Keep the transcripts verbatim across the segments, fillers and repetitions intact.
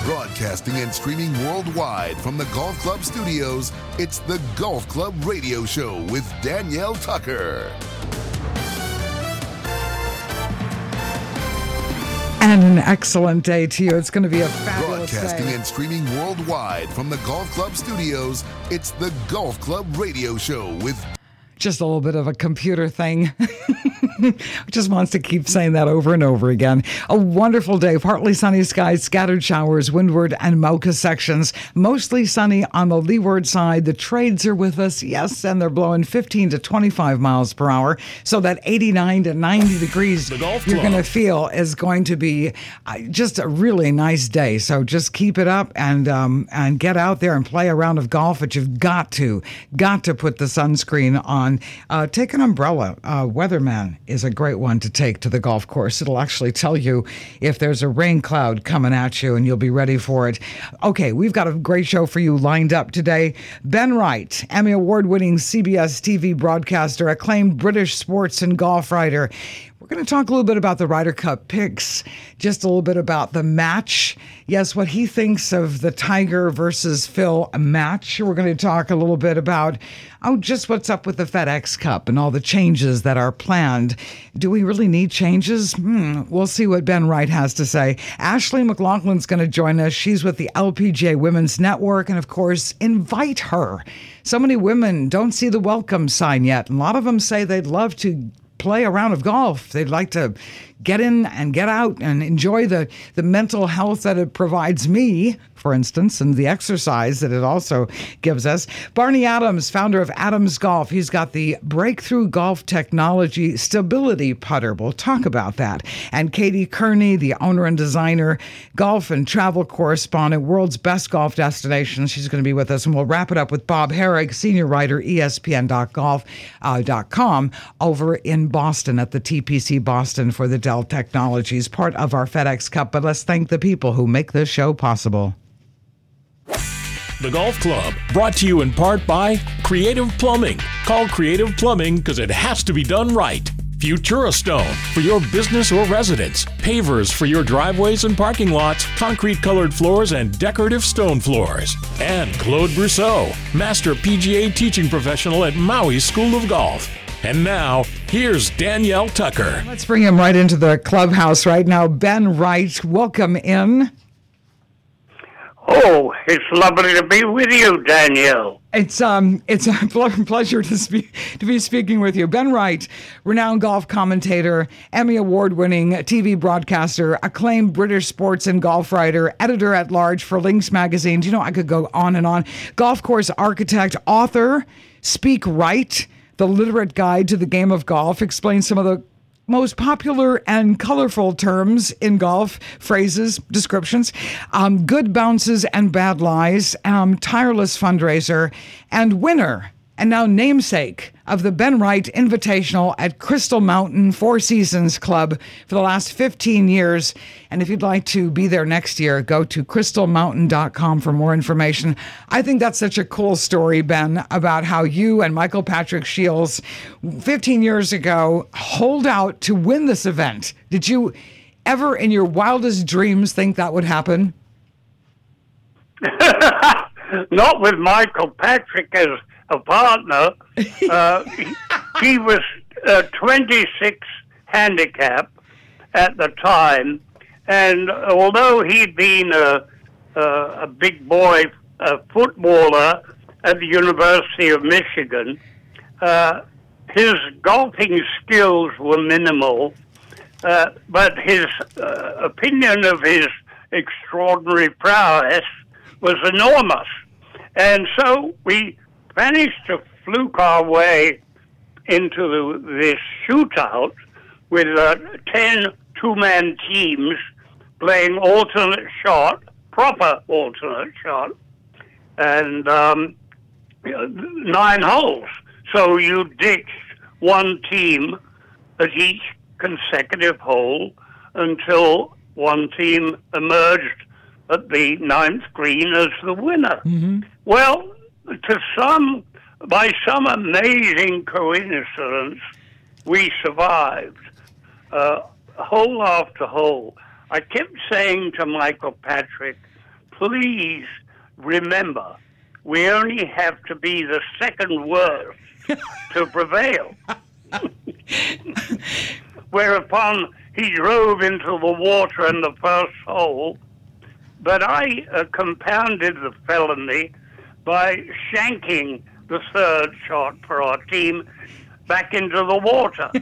Broadcasting and streaming worldwide from the Golf Club studios, it's the Golf Club Radio Show with Danielle Tucker. And an excellent day to you. It's going to be a fabulous Broadcasting day. and streaming worldwide from the Golf Club studios, it's the Golf Club Radio Show with... Just a little bit of a computer thing. Just wants to keep saying that over and over again. A wonderful day. Partly sunny skies, scattered showers, windward and Mocha sections. Mostly sunny on the leeward side. The trades are with us, yes, and they're blowing fifteen to twenty-five miles per hour. So that eighty-nine to ninety degrees you're going to feel is going to be uh, just a really nice day. So just keep it up and um, and get out there and play a round of golf. But you've got to, got to put the sunscreen on. Uh, take an umbrella. Uh, Weatherman is a great one to take to the golf course. It'll actually tell you if there's a rain cloud coming at you, and you'll be ready for it. Okay, we've got a great show for you lined up today. Ben Wright, Emmy Award-winning C B S T V broadcaster, acclaimed British sports and golf writer. We're going to talk a little bit about the Ryder Cup picks, just a little bit about the match. Yes, what he thinks of the Tiger versus Phil match. We're going to talk a little bit about, oh, just what's up with the FedEx Cup and all the changes that are planned. Do we really need changes? Hmm, we'll see what Ben Wright has to say. Ashley McLaughlin's going to join us. She's with the L P G A Women's Network, and of course, invite her. So many women don't see the welcome sign yet. And a lot of them say they'd love to play a round of golf. They'd like to get in and get out and enjoy the, the mental health that it provides me, for instance, and the exercise that it also gives us. Barney Adams, founder of Adams Golf. He's got the breakthrough golf technology stability putter. We'll talk about that. And Katie Kearney, the owner and designer, golf and travel correspondent, world's best golf destination. She's going to be with us. And we'll wrap it up with Bob Herrig, senior writer, E S P N dot golf dot com, over in Boston at the T P C Boston for the Dell Technologies, part of our FedEx Cup. But let's thank the people who make this show possible. The Golf Club, brought to you in part by Creative Plumbing. Call Creative Plumbing because it has to be done right. Futura Stone for your business or residence. Pavers for your driveways and parking lots. Concrete-colored floors and decorative stone floors. And Claude Brousseau, Master P G A teaching professional at Maui School of Golf. And now, here's Danielle Tucker. Let's bring him right into the clubhouse right now. Ben Wright, welcome in. Oh, it's lovely to be with you, Danielle. It's um, it's a pleasure to speak to be speaking with you. Ben Wright, renowned golf commentator, Emmy Award-winning T V broadcaster, acclaimed British sports and golf writer, editor-at-large for Links magazine. Do you know, I could go on and on. Golf course architect, author, Speak Right, The Literate Guide to the Game of Golf, explains some of the most popular and colorful terms in golf, phrases, descriptions, um, good bounces and bad lies, um, tireless fundraiser, and winner, and now namesake of the Ben Wright Invitational at Crystal Mountain Four Seasons Club for the last fifteen years. And if you'd like to be there next year, go to crystal mountain dot com for more information. I think that's such a cool story, Ben, about how you and Michael Patrick Shields fifteen years ago holed out to win this event. Did you ever in your wildest dreams think that would happen? Not with Michael Patrick as a partner. Uh, he, he was uh, twenty-six handicap at the time, and although he'd been a, a, a big boy a footballer at the University of Michigan, uh, his golfing skills were minimal, uh, but his uh, opinion of his extraordinary prowess was enormous. And so we managed to fluke our way into the, this shootout with uh, ten two-man teams playing alternate shot, proper alternate shot, and um, nine holes. So you ditched one team at each consecutive hole until one team emerged at the ninth green as the winner. Mm-hmm. Well, to some, by some amazing coincidence, we survived, uh, hole after hole. I kept saying to Michael Patrick, please remember, we only have to be the second worst to prevail. Whereupon he drove into the water in the first hole, but I uh, compounded the felony by shanking the third shot for our team back into the water.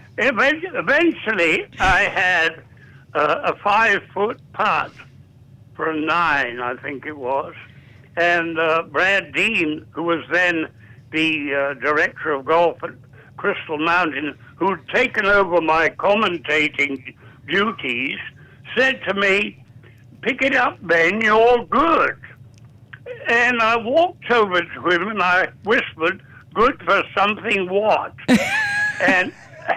Eventually, I had uh, a five-foot putt for a nine, I think it was, and uh, Brad Dean, who was then the uh, director of golf at Crystal Mountain, who'd taken over my commentating duties, said to me, "Pick it up, Ben, you're good." And I walked over to him and I whispered, "Good for something what?" and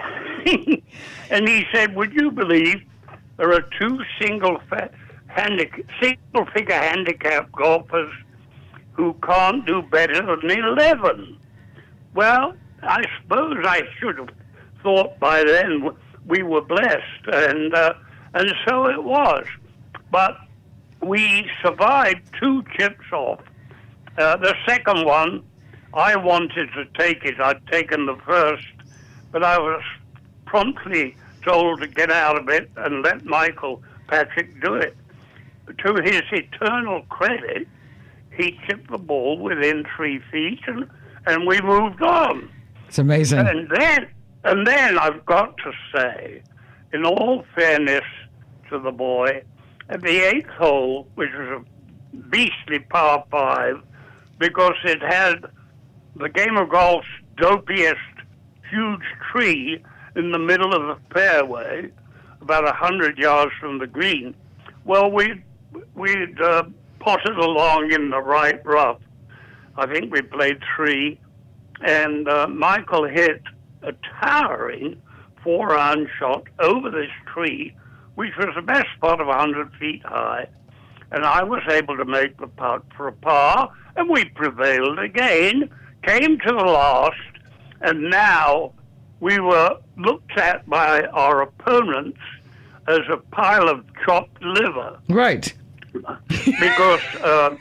and he said, "Would you believe there are two single fa- handic- single figure handicap golfers who can't do better than eleven?" Well, I suppose I should have thought by then we were blessed, and uh, and so it was. But we survived two chips off. Uh, the second one, I wanted to take it. I'd taken the first, but I was promptly told to get out of it and let Michael Patrick do it. To his eternal credit, he chipped the ball within three feet, and, and we moved on. It's amazing. And then, and then I've got to say, in all fairness to the boy, at the eighth hole, which was a beastly par five, because it had the game of golf's dopiest huge tree in the middle of the fairway, about a hundred yards from the green. Well, we we'd uh, potted along in the right rough. I think we played three, and uh, Michael hit a towering four-iron shot over this tree, which was the best spot of one hundred feet high. And I was able to make the putt for a par, and we prevailed again, came to the last, and now we were looked at by our opponents as a pile of chopped liver. Right. Because uh,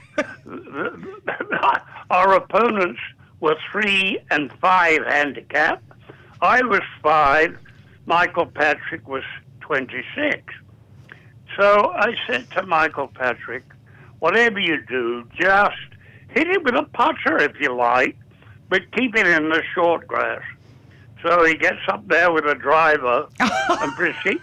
our opponents were three and five handicap. I was five. Michael Patrick was twenty-six. So I said to Michael Patrick, whatever you do, just hit it with a putter if you like, but keep it in the short grass. So he gets up there with a driver and proceed,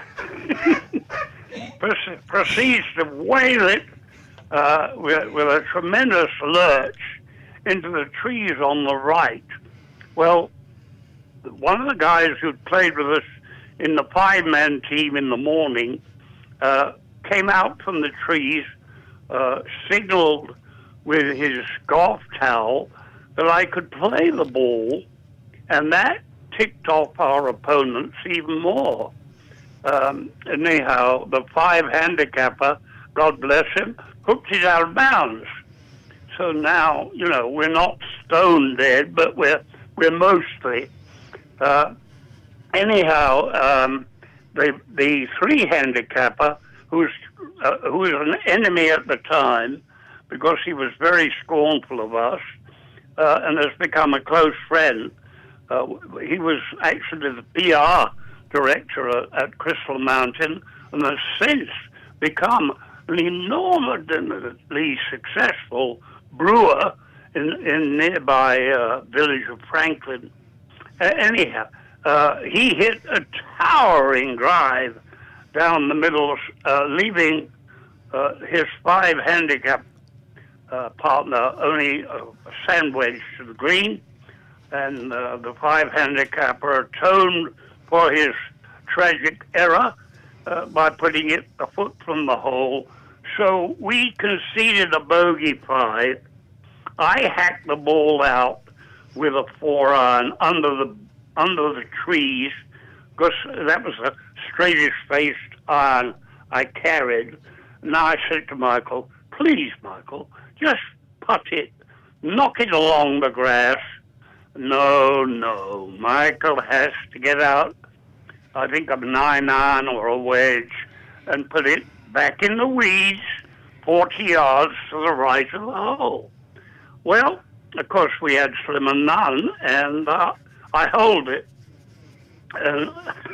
proceeds to whale it uh, with, with a tremendous lurch into the trees on the right. Well, one of the guys who'd played with us in the five-man team in the morning uh, came out from the trees, uh, signaled with his golf towel that I could play the ball, and that ticked off our opponents even more. Um, anyhow, the five handicapper, God bless him, hooked it out of bounds. So now, you know, we're not stone dead, but we're we're mostly. Uh, anyhow, um, the the three handicapper, who's uh, who was an enemy at the time, because he was very scornful of us, uh, and has become a close friend. Uh, he was actually the P R director at Crystal Mountain, and has since become an enormously successful brewer in, in nearby uh, village of Franklin. Uh, anyhow, uh, he hit a towering drive down the middle, uh, leaving uh, his five handicap uh, partner only a sandwich to the green, and uh, the five handicapper atoned for his tragic error uh, by putting it a foot from the hole. So we conceded a bogey five. I hacked the ball out with a four iron under the under the trees, because that was the straightest faced iron I carried. Now I said to Michael, "Please, Michael, just putt it, knock it along the grass." No, no, Michael has to get out, I think, a nine iron or a wedge, and put it back in the weeds forty yards to the right of the hole. Well, of course, we had slim and none, and uh, I holed it. And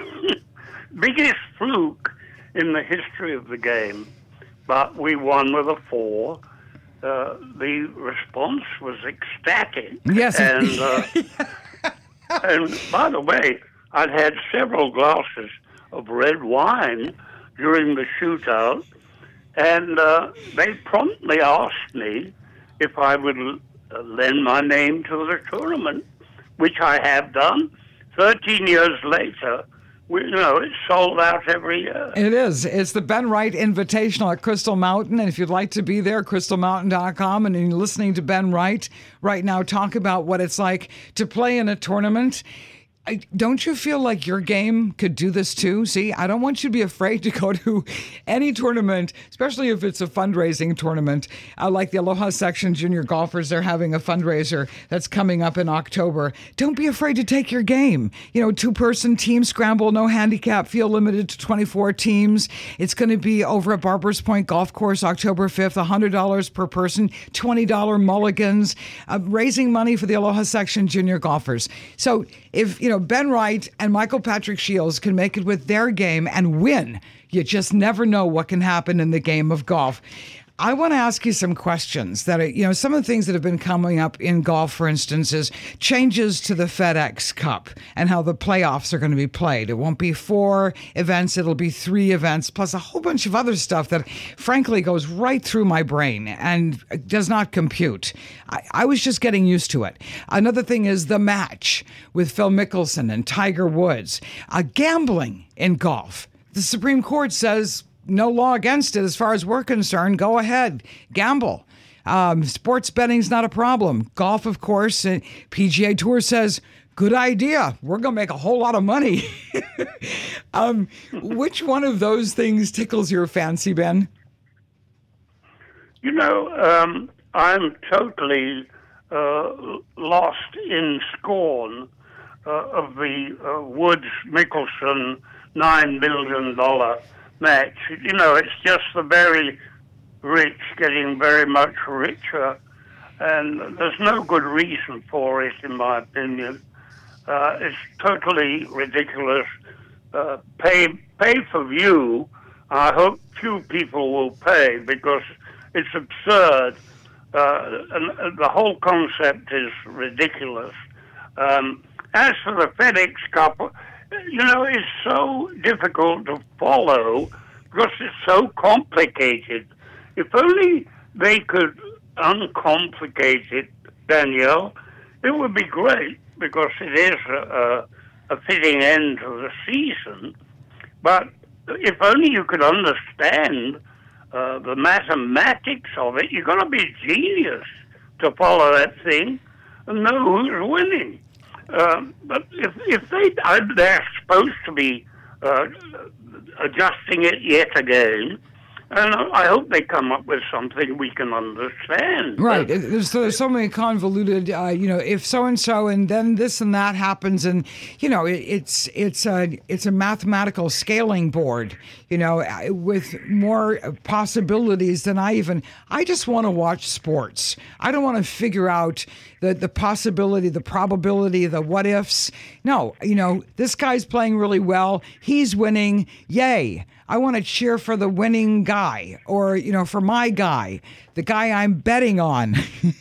biggest fluke in the history of the game, but we won with a four. Uh, the response was ecstatic. Yes. And, uh, and by the way, I'd had several glasses of red wine during the shootout, and uh, they promptly asked me if I would uh, lend my name to the tournament, which I have done. Thirteen years later, we, you know, it's sold out every year. It is. It's the Ben Wright Invitational at Crystal Mountain. And if you'd like to be there, crystal mountain dot com. And you're listening to Ben Wright right now talk about what it's like to play in a tournament. I, don't you feel like your game could do this too? See, I don't want you to be afraid to go to any tournament, especially if it's a fundraising tournament. Uh, like the Aloha Section Junior Golfers, they're having a fundraiser that's coming up in October. Don't be afraid to take your game. You know, two-person team scramble, no handicap, field limited to twenty-four teams. It's going to be over at Barbers Point Golf Course October fifth, one hundred dollars per person, twenty dollars mulligans, uh, raising money for the Aloha Section Junior Golfers. So if, you know, Ben Wright and Michael Patrick Shields can make it with their game and win, you just never know what can happen in the game of golf. I want to ask you some questions that are, you know, some of the things that have been coming up in golf, for instance, is changes to the FedEx Cup and how the playoffs are going to be played. It won't be four events, it'll be three events, plus a whole bunch of other stuff that, frankly, goes right through my brain and does not compute. I, I was just getting used to it. Another thing is the match with Phil Mickelson and Tiger Woods. Uh, gambling in golf. The Supreme Court says no law against it as far as we're concerned. Go ahead, gamble. Um, sports betting's not a problem. Golf, of course, uh, P G A Tour says, good idea. We're going to make a whole lot of money. um, which one of those things tickles your fancy, Ben? You know, um, I'm totally uh, lost in scorn uh, of the uh, Woods-Mickelson nine billion dollars match. You know, it's just the very rich getting very much richer, and there's no good reason for it, in my opinion. Uh, it's totally ridiculous. Uh, pay pay for view. I hope few people will pay because it's absurd, uh, and, and the whole concept is ridiculous. Um, as for the FedEx Cup, you know, it's so difficult to follow because it's so complicated. If only they could uncomplicate it, Danielle, it would be great because it is a, a fitting end to the season. But if only you could understand uh, the mathematics of it, you've got to be a genius to follow that thing and know who's winning. Um, but if if they uh, they're supposed to be uh, adjusting it yet again, and I hope they come up with something we can understand. Right. There's, there's so many convoluted, uh, you know, if so and so, and then this and that happens, and you know, it, it's it's a it's a mathematical scaling board, you know, with more possibilities than I even. I just want to watch sports. I don't want to figure out the the possibility, the probability, the what ifs. No, you know, this guy's playing really well. He's winning. Yay. I want to cheer for the winning guy, or, you know, for my guy, the guy I'm betting on.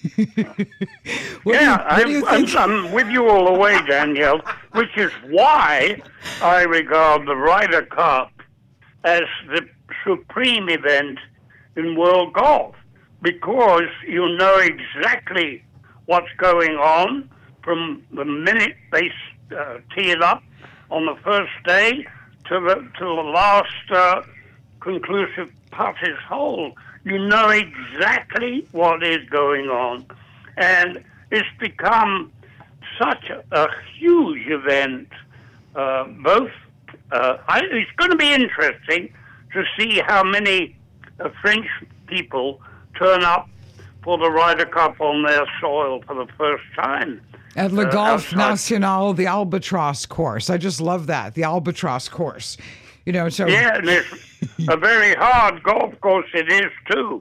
yeah, you, I'm, I'm, I'm with you all the way, Danielle, which is why I regard the Ryder Cup as the supreme event in world golf, because you know exactly what's going on from the minute they uh, tee it up on the first day to the to the last uh, conclusive putter's hole. You know exactly what is going on. And it's become such a, a huge event. Uh, both, uh, I, it's going to be interesting to see how many uh, French people turn up for the Ryder Cup on their soil for the first time. At Le uh, Golf outside. National, the Albatross course. I just love that, the Albatross course. You know, so yeah, and it's a very hard golf course it is too.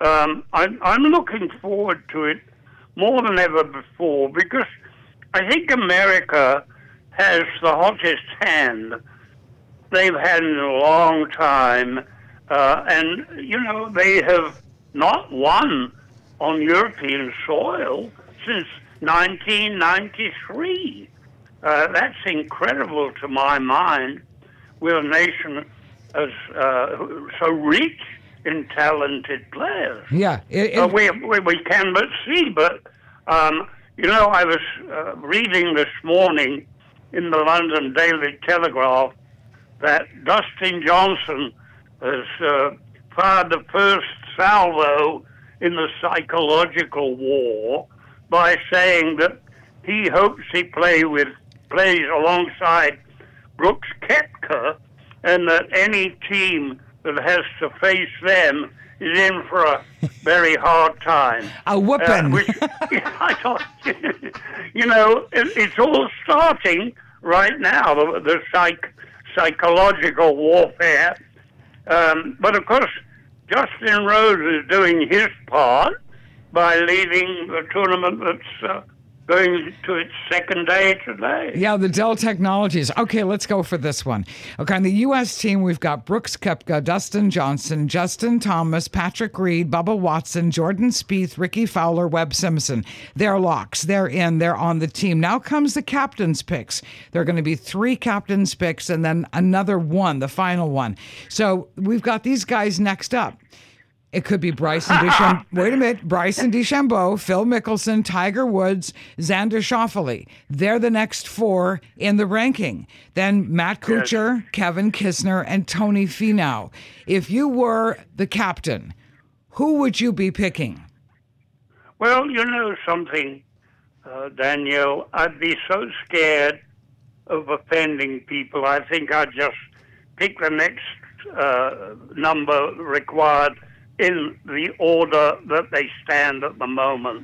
um, I'm, I'm looking forward to it more than ever before because I think America has the hottest hand they've had in a long time. Uh, and, you know, they have not won on European soil since nineteen ninety-three. Uh, that's incredible to my mind. We're a nation as uh, so rich in talented players. Yeah. It, it, uh, we, we, we can but see, but, um, you know, I was uh, reading this morning in the London Daily Telegraph that Dustin Johnson has uh, fired the first salvo in the psychological war by saying that he hopes he play with plays alongside Brooks Koepka, and that any team that has to face them is in for a very hard time. A whooping. Uh, which, I thought, you know, it, it's all starting right now, the, the psych, psychological warfare. Um, but of course, Justin Rose is doing his part by leading the tournament that's uh, going to its second day today. Yeah, the Dell Technologies. Okay, let's go for this one. Okay, on the U S team, we've got Brooks Koepka, Dustin Johnson, Justin Thomas, Patrick Reed, Bubba Watson, Jordan Spieth, Ricky Fowler, Webb Simpson. They're locks. They're in. They're on the team. Now comes the captain's picks. There are going to be three captain's picks and then another one, the final one. So we've got these guys next up. It could be Bryson DeChambeau. Wait a minute. Bryson DeChambeau, Phil Mickelson, Tiger Woods, Xander Schauffele. They're the next four in the ranking. Then Matt Kuchar, yes. Kevin Kisner, and Tony Finau. If you were the captain, who would you be picking? Well, you know something, uh, Danielle. I'd be so scared of offending people. I think I'd just pick the next uh, number required in the order that they stand at the moment.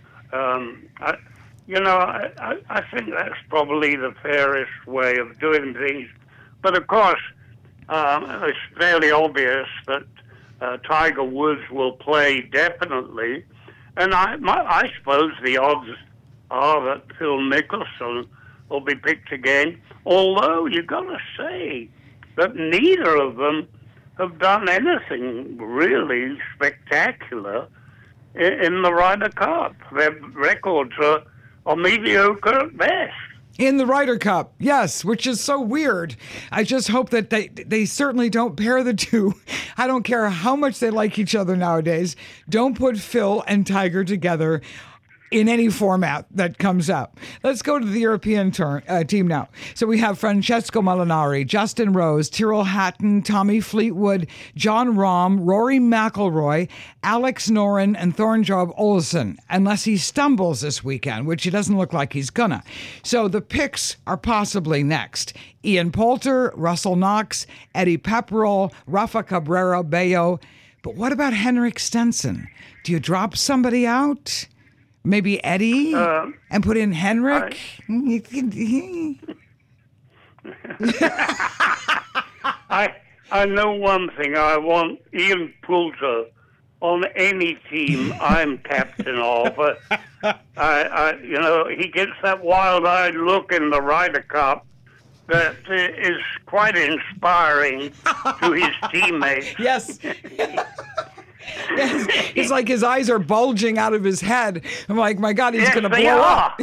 Um, I, you know, I, I, I think that's probably the fairest way of doing things. But of course, um, it's fairly obvious that uh, Tiger Woods will play definitely. And I, my, I suppose the odds are that Phil Mickelson will be picked again. Although you've got to say that neither of them have done anything really spectacular in, in the Ryder Cup. Their records are, are mediocre at best. In the Ryder Cup, yes, which is so weird. I just hope that they they certainly don't pair the two. I don't care how much they like each other nowadays. Don't put Phil and Tiger together in any format that comes up. Let's go to the European turn, uh, team now. So we have Francesco Molinari, Justin Rose, Tyrrell Hatton, Tommy Fleetwood, John Rahm, Rory McIlroy, Alex Noren, and Thornjob Olesen, unless he stumbles this weekend, which he doesn't look like he's gonna. So the picks are possibly next. Ian Poulter, Russell Knox, Eddie Pepperell, Rafa Cabrera Bello. But what about Henrik Stenson? Do you drop somebody out? Maybe Eddie uh, and put in Henrik? I I know one thing. I want Ian Poulter on any team I'm captain of. Uh, I, I, you know, he gets that wild-eyed look in the Ryder Cup that is quite inspiring to his teammates. Yes. Yes. It's like his eyes are bulging out of his head. I'm like, my God, he's yes, going to blow up.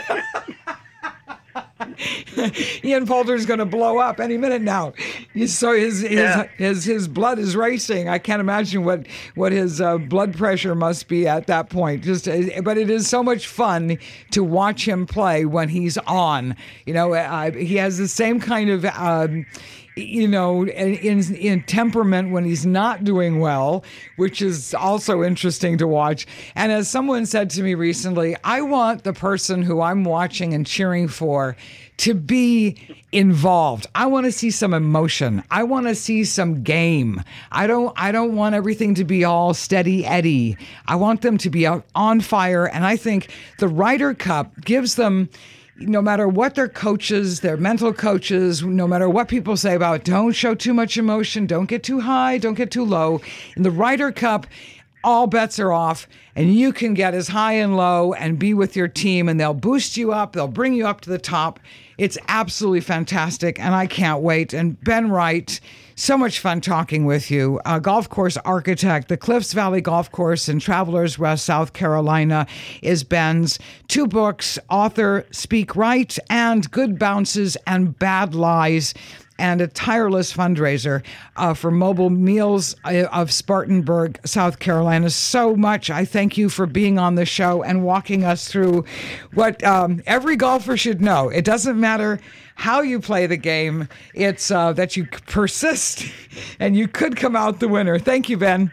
Ian Poulter's going to blow up any minute now. So his his, yeah. his his blood is racing. I can't imagine what what his uh, blood pressure must be at that point. Just, but it is so much fun to watch him play when he's on. You know, uh, he has the same kind of. Um, you know, in, in temperament when he's not doing well, which is also interesting to watch. And as someone said to me recently, I want the person who I'm watching and cheering for to be involved. I want to see some emotion. I want to see some game. I don't I don't want everything to be all steady Eddie. I want them to be out on fire. And I think the Ryder Cup gives them, no matter what their coaches, their mental coaches, no matter what people say about don't show too much emotion, don't get too high, don't get too low. In the Ryder Cup, all bets are off, and you can get as high and low and be with your team, and they'll boost you up. They'll bring you up to the top. It's absolutely fantastic, and I can't wait. And Ben Wright, so much fun talking with you. Uh, golf course architect, the Cliffs Valley Golf Course in Travelers Rest, South Carolina, is Ben's. Two books, author, Speak Right, and Good Bounces and Bad Lies, and a tireless fundraiser uh, for Mobile Meals of Spartanburg, South Carolina. So much. I thank you for being on the show and walking us through what um, every golfer should know. It doesn't matter how you play the game. It's uh, that you persist and you could come out the winner. Thank you, Ben.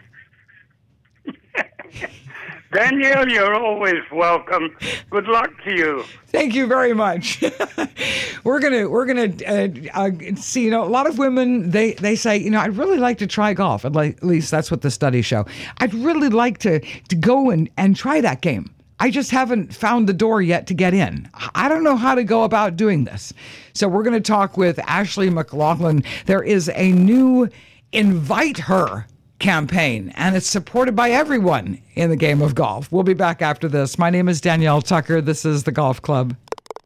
Danielle, you're always welcome. Good luck to you. Thank you very much. we're gonna we're gonna uh, uh, see. You know, a lot of women they they say, you know, I'd really like to try golf. At least that's what the studies show. I'd really like to to go and and try that game. I just haven't found the door yet to get in. I don't know how to go about doing this. So we're going to talk with Ashley McLaughlin. There is a new Invite Her campaign, and it's supported by everyone in the game of golf. We'll be back after this. My name is Danielle Tucker. This is the Golf Club.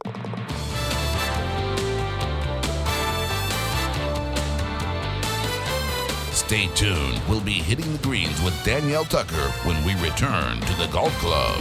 Stay tuned. We'll be hitting the greens with Danielle Tucker when we return to the Golf Club.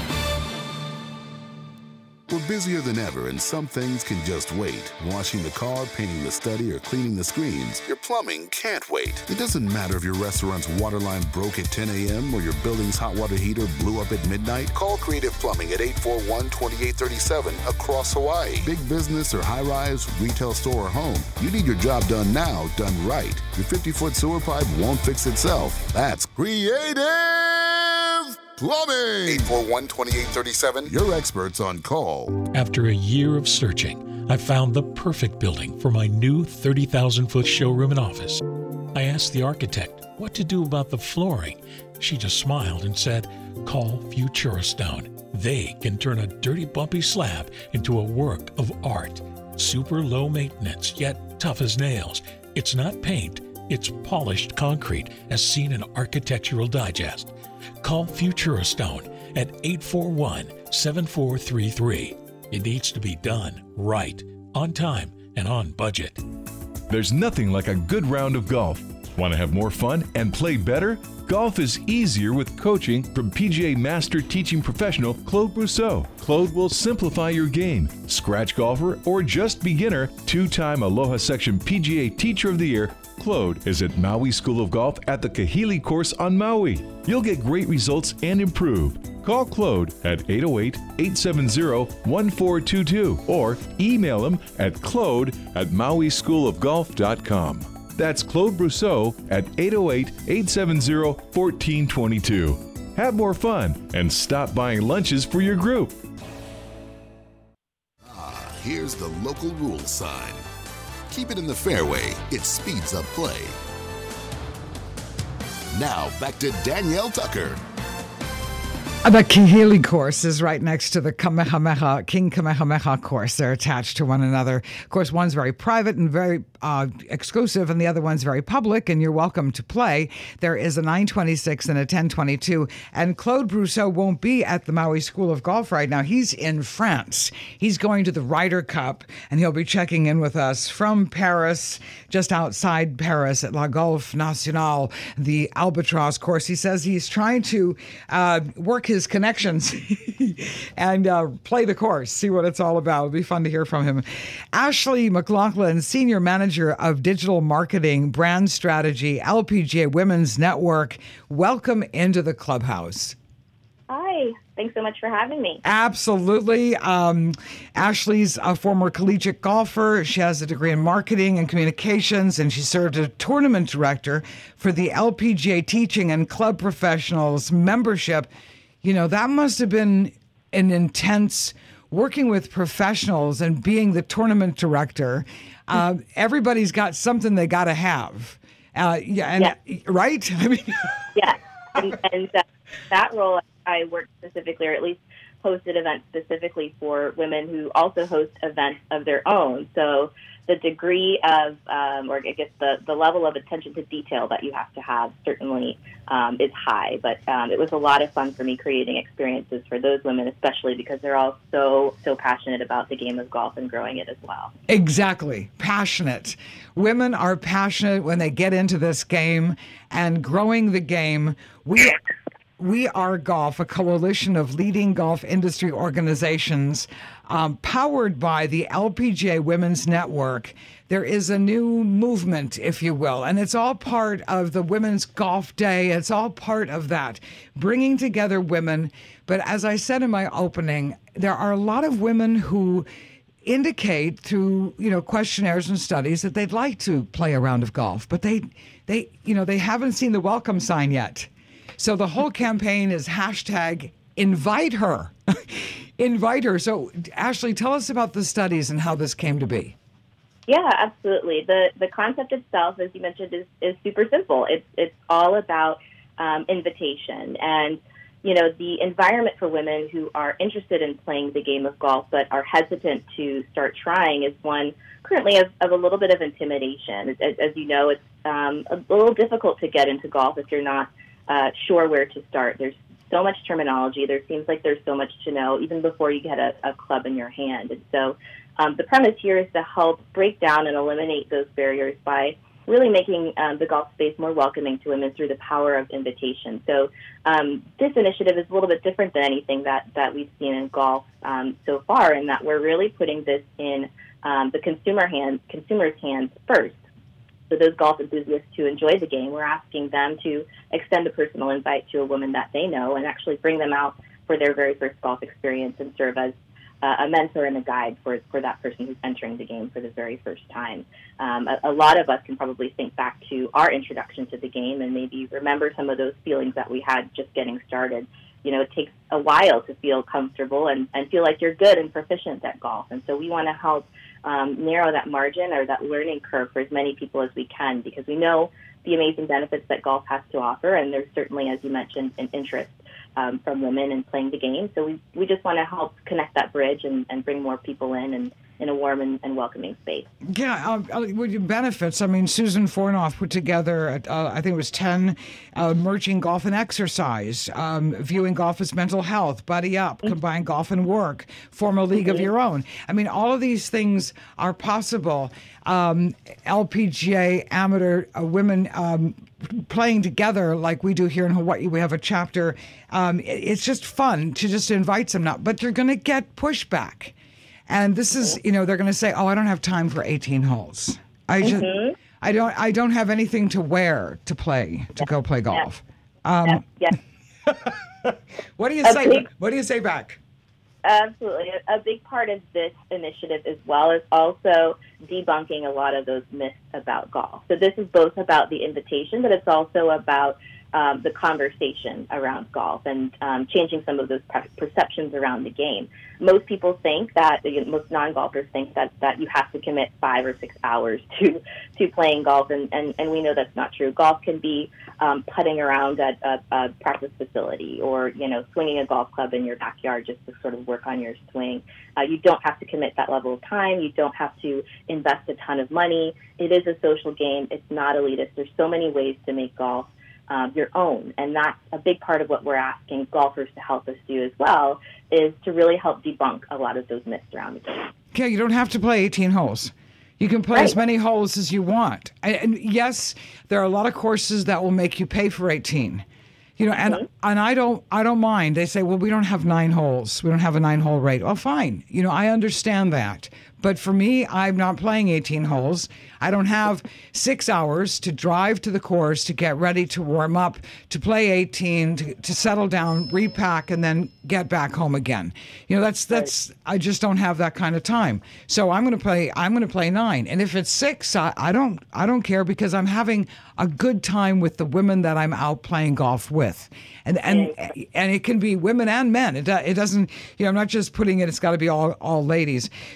We're busier than ever, and some things can just wait. Washing the car, painting the study, or cleaning the screens. Your plumbing can't wait. It doesn't matter if your restaurant's water line broke at ten a.m. or your building's hot water heater blew up at midnight. Call Creative Plumbing at eight four one, two eight three seven across Hawaii. Big business or high-rise, retail store or home. You need your job done now, done right. Your fifty-foot sewer pipe won't fix itself. That's Creative Plumbing. eight four one, two eight three seven. Your experts on call. After a year of searching, I found the perfect building for my new thirty thousand foot showroom and office. I asked the architect what to do about the flooring. She just smiled and said, call Futura Stone. They can turn a dirty, bumpy slab into a work of art. Super low maintenance, yet tough as nails. It's not paint, it's polished concrete, as seen in Architectural Digest. Call Futura Stone at eight four one, seven four three three. It needs to be done right, on time, and on budget. There's nothing like a good round of golf. Want to have more fun and play better? Golf is easier with coaching from P G A Master Teaching Professional Claude Brousseau. Claude will simplify your game. Scratch golfer or just beginner, two-time Aloha Section P G A Teacher of the Year, Claude is at Maui School of Golf at the Kahili course on Maui. You'll get great results and improve. Call Claude at eight oh eight, eight seven zero, one four two two or email him at claude at maui school of golf dot com. That's Claude Brousseau at eight oh eight, eight seven zero, one four two two. Have more fun and stop buying lunches for your group. Ah, here's the local rules sign. Keep it in the fairway. It speeds up play. Now back to Danielle Tucker. The Kahili course is right next to the Kamehameha, King Kamehameha course. They're attached to one another. Of course, one's very private and very uh, exclusive, and the other one's very public, and you're welcome to play. There is a nine twenty-six and a ten twenty-two, and Claude Brousseau won't be at the Maui School of Golf right now. He's in France. He's going to the Ryder Cup, and he'll be checking in with us from Paris, just outside Paris at La Golf Nationale, the Albatross course. He says he's trying to uh, work his his connections and uh, play the course, see what it's all about. It'll be fun to hear from him. Ashley McLaughlin, Senior Manager of Digital Marketing, Brand Strategy, L P G A Women's Network. Welcome into the clubhouse. Hi. Thanks so much for having me. Absolutely. Um, Ashley's a former collegiate golfer. She has a degree in marketing and communications, and she served as tournament director for the L P G A Teaching and Club Professionals membership. You know, that must have been an intense working with professionals and being the tournament director. Uh, everybody's got something they got to have. Uh, yeah, and yeah. Right? I mean, yeah. And, and uh, that role, I worked specifically, or at least hosted events specifically for women who also host events of their own. So the degree of, um, or I guess the, the level of attention to detail that you have to have certainly um, is high. But um, it was a lot of fun for me creating experiences for those women, especially because they're all so, so passionate about the game of golf and growing it as well. Exactly. Passionate. Women are passionate when they get into this game and growing the game. We We Are Golf, a coalition of leading golf industry organizations um, powered by the L P G A Women's Network. There is a new movement, if you will, and it's all part of the Women's Golf Day. It's all part of that, bringing together women. But as I said in my opening, there are a lot of women who indicate through, you know, questionnaires and studies that they'd like to play a round of golf, but they, they, you know, they haven't seen the welcome sign yet. So the whole campaign is hashtag invite her. Invite her. So Ashley, tell us about the studies and how this came to be. Yeah, absolutely. The the concept itself, as you mentioned, is, is super simple. It's it's all about um, invitation. And, you know, the environment for women who are interested in playing the game of golf but are hesitant to start trying is one currently of, of a little bit of intimidation. As, as you know, it's um, a little difficult to get into golf if you're not Uh, sure where to start. There's so much terminology. There seems like there's so much to know even before you get a, a club in your hand. And so um, the premise here is to help break down and eliminate those barriers by really making um, the golf space more welcoming to women through the power of invitation. So um, this initiative is a little bit different than anything that, that we've seen in golf um, so far, in that we're really putting this in um, the consumer hands, consumer's hands first. So those golf enthusiasts who enjoy the game, we're asking them to extend a personal invite to a woman that they know and actually bring them out for their very first golf experience and serve as uh, a mentor and a guide for, for that person who's entering the game for the very first time. Um, a, a lot of us can probably think back to our introduction to the game and maybe remember some of those feelings that we had just getting started. You know, it takes a while to feel comfortable and, and feel like you're good and proficient at golf. And so we want to help um, narrow that margin or that learning curve for as many people as we can, because we know the amazing benefits that golf has to offer. And there's certainly, as you mentioned, an interest um, from women in playing the game. So we, we just want to help connect that bridge and, and bring more people in and in a warm and, and welcoming space. Yeah, uh, with your benefits, I mean, Susan Fornoff put together, uh, I think it was ten, uh, merging golf and exercise, um, viewing golf as mental health, buddy up, mm-hmm. combine golf and work, form a league mm-hmm. of your own. I mean, all of these things are possible. Um, L P G A amateur uh, women um, playing together like we do here in Hawaii. We have a chapter. Um, it, it's just fun to just invite some now, but you're going to get pushback. And this is, you know, they're going to say, "Oh, I don't have time for eighteen holes. I just, mm-hmm. I don't, I don't have anything to wear to play to yeah. go play golf." Yeah. Um, yeah. yeah. What do you a say? Big, what do you say back? Absolutely, a, a big part of this initiative as well is also debunking a lot of those myths about golf. So this is both about the invitation, but it's also about Um, the conversation around golf and um, changing some of those pre- perceptions around the game. Most people think that, you know, most non-golfers think that, that you have to commit five or six hours to to playing golf, and, and, and we know that's not true. Golf can be um, putting around at a, a practice facility or, you know, swinging a golf club in your backyard just to sort of work on your swing. Uh, you don't have to commit that level of time. You don't have to invest a ton of money. It is a social game. It's not elitist. There's so many ways to make golf Um, your own, and that's a big part of what we're asking golfers to help us do as well, is to really help debunk a lot of those myths around the game. Okay, you don't have to play eighteen holes. You can play right. as many holes as you want. And, and yes, there are a lot of courses that will make you pay for eighteen. You know, and mm-hmm. and I don't I don't mind. They say, well, we don't have nine holes. We don't have a nine hole rate. Well, fine. You know, I understand that. But for me, I'm not playing eighteen holes. I don't have six hours to drive to the course, to get ready, to warm up, to play eighteen, to, to settle down, repack, and then get back home again. You know, that's that's. I just don't have that kind of time. So I'm going to play. I'm going to play nine. And if it's six, I, I don't. I don't care, because I'm having a good time with the women that I'm out playing golf with, and and and it can be women and men. It it doesn't. You know, I'm not just putting it. It's got to be all all ladies. So the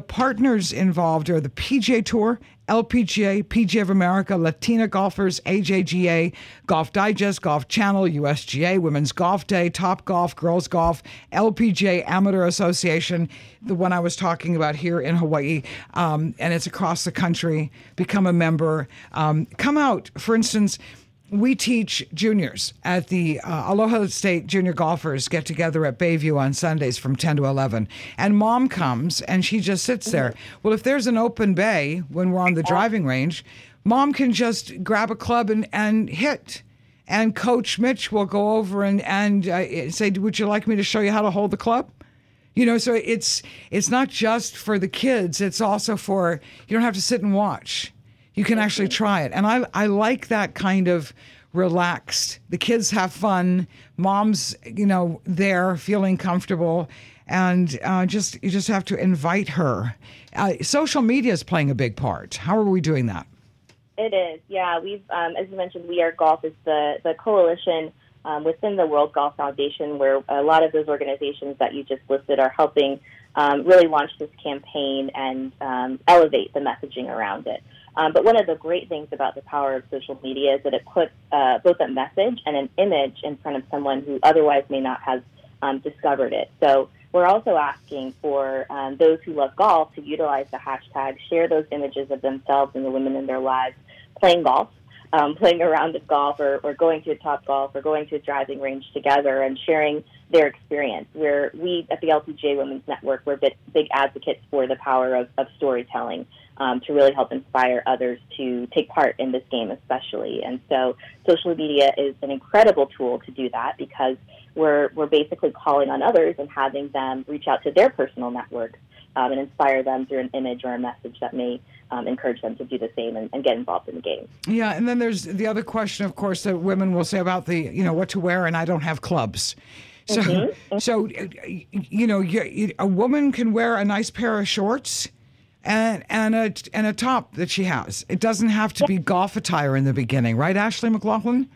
partners involved are the P G A Tour, L P G A, P G A of America, Latina Golfers, A J G A, Golf Digest, Golf Channel, U S G A, Women's Golf Day, Top Golf, Girls Golf, L P G A Amateur Association, the one I was talking about here in Hawaii, um, and it's across the country. Become a member. Um, come out. For instance, we teach juniors at the uh, Aloha State Junior Golfers get together at Bayview on Sundays from ten to eleven. And mom comes and she just sits there. Well, if there's an open bay when we're on the driving range, mom can just grab a club and, and hit. And Coach Mitch will go over and, and uh, say, would you like me to show you how to hold the club? You know, so it's it's not just for the kids. It's also for, you don't have to sit and watch. You can actually try it. And I I like that kind of relaxed. The kids have fun. Mom's, you know, there feeling comfortable. And uh, just you just have to invite her. Uh, social media is playing a big part. How are we doing that? It is, yeah. We've, um, as you mentioned, We Are Golf is the, the coalition um, within the World Golf Foundation, where a lot of those organizations that you just listed are helping um, really launch this campaign and um, elevate the messaging around it. Um, but one of the great things about the power of social media is that it puts uh, both a message and an image in front of someone who otherwise may not have um, discovered it. So we're also asking for um, those who love golf to utilize the hashtag, share those images of themselves and the women in their lives playing golf, um, playing a round of golf or, or going to a Top Golf or going to a driving range together and sharing their experience. We're, we at the L P G A Women's Network, we're big, big advocates for the power of, of storytelling. Um, to really help inspire others to take part in this game especially. And so social media is an incredible tool to do that because we're we're basically calling on others and having them reach out to their personal networks um, and inspire them through an image or a message that may um, encourage them to do the same and, and get involved in the game. Yeah, and then there's the other question, of course, that women will say about the, you know, what to wear, and I don't have clubs. So, mm-hmm. so you know, you, a woman can wear a nice pair of shorts And and a and a top that she has. It doesn't have to be golf attire in the beginning, right, Ashley McLaughlin?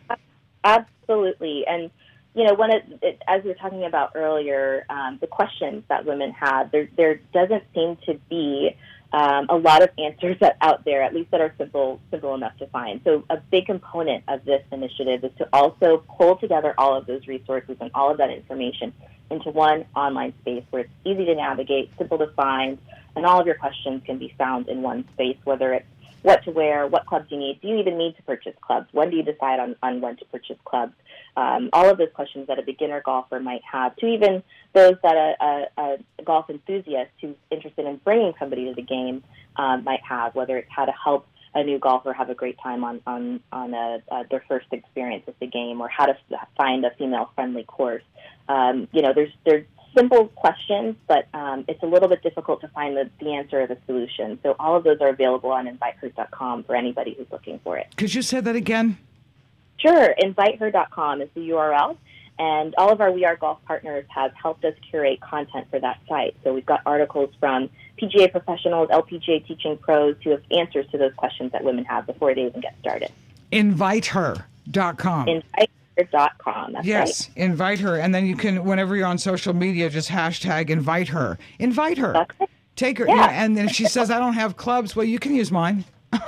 Absolutely. And you know, when it, it as we were talking about earlier, um, the questions that women have, there there doesn't seem to be um, a lot of answers that out there, at least that are simple simple enough to find. So a big component of this initiative is to also pull together all of those resources and all of that information into one online space where it's easy to navigate, simple to find, and all of your questions can be found in one space, whether it's what to wear, what clubs you need, do you even need to purchase clubs, when do you decide on, on when to purchase clubs, um, all of those questions that a beginner golfer might have, to even those that a, a, a golf enthusiast who's interested in bringing somebody to the game um, might have, whether it's how to help a new golfer have a great time on, on, on a, uh, their first experience with the game, or how to find a female-friendly course. Um, you know, there's there's simple questions, but um, it's a little bit difficult to find the, the answer or the solution. So all of those are available on invite her dot com for anybody who's looking for it. Could you say that again? Sure. invite her dot com is the U R L. And all of our We Are Golf partners have helped us curate content for that site. So we've got articles from P G A professionals, L P G A teaching pros who have answers to those questions that women have before they even get started. invite her dot com. invite her dot com. That's yes, right. Invite her. And then you can, whenever you're on social media, just hashtag invite her. Invite her. That's it. Take her. Yeah. Yeah, and then if she says, I don't have clubs, well, you can use mine.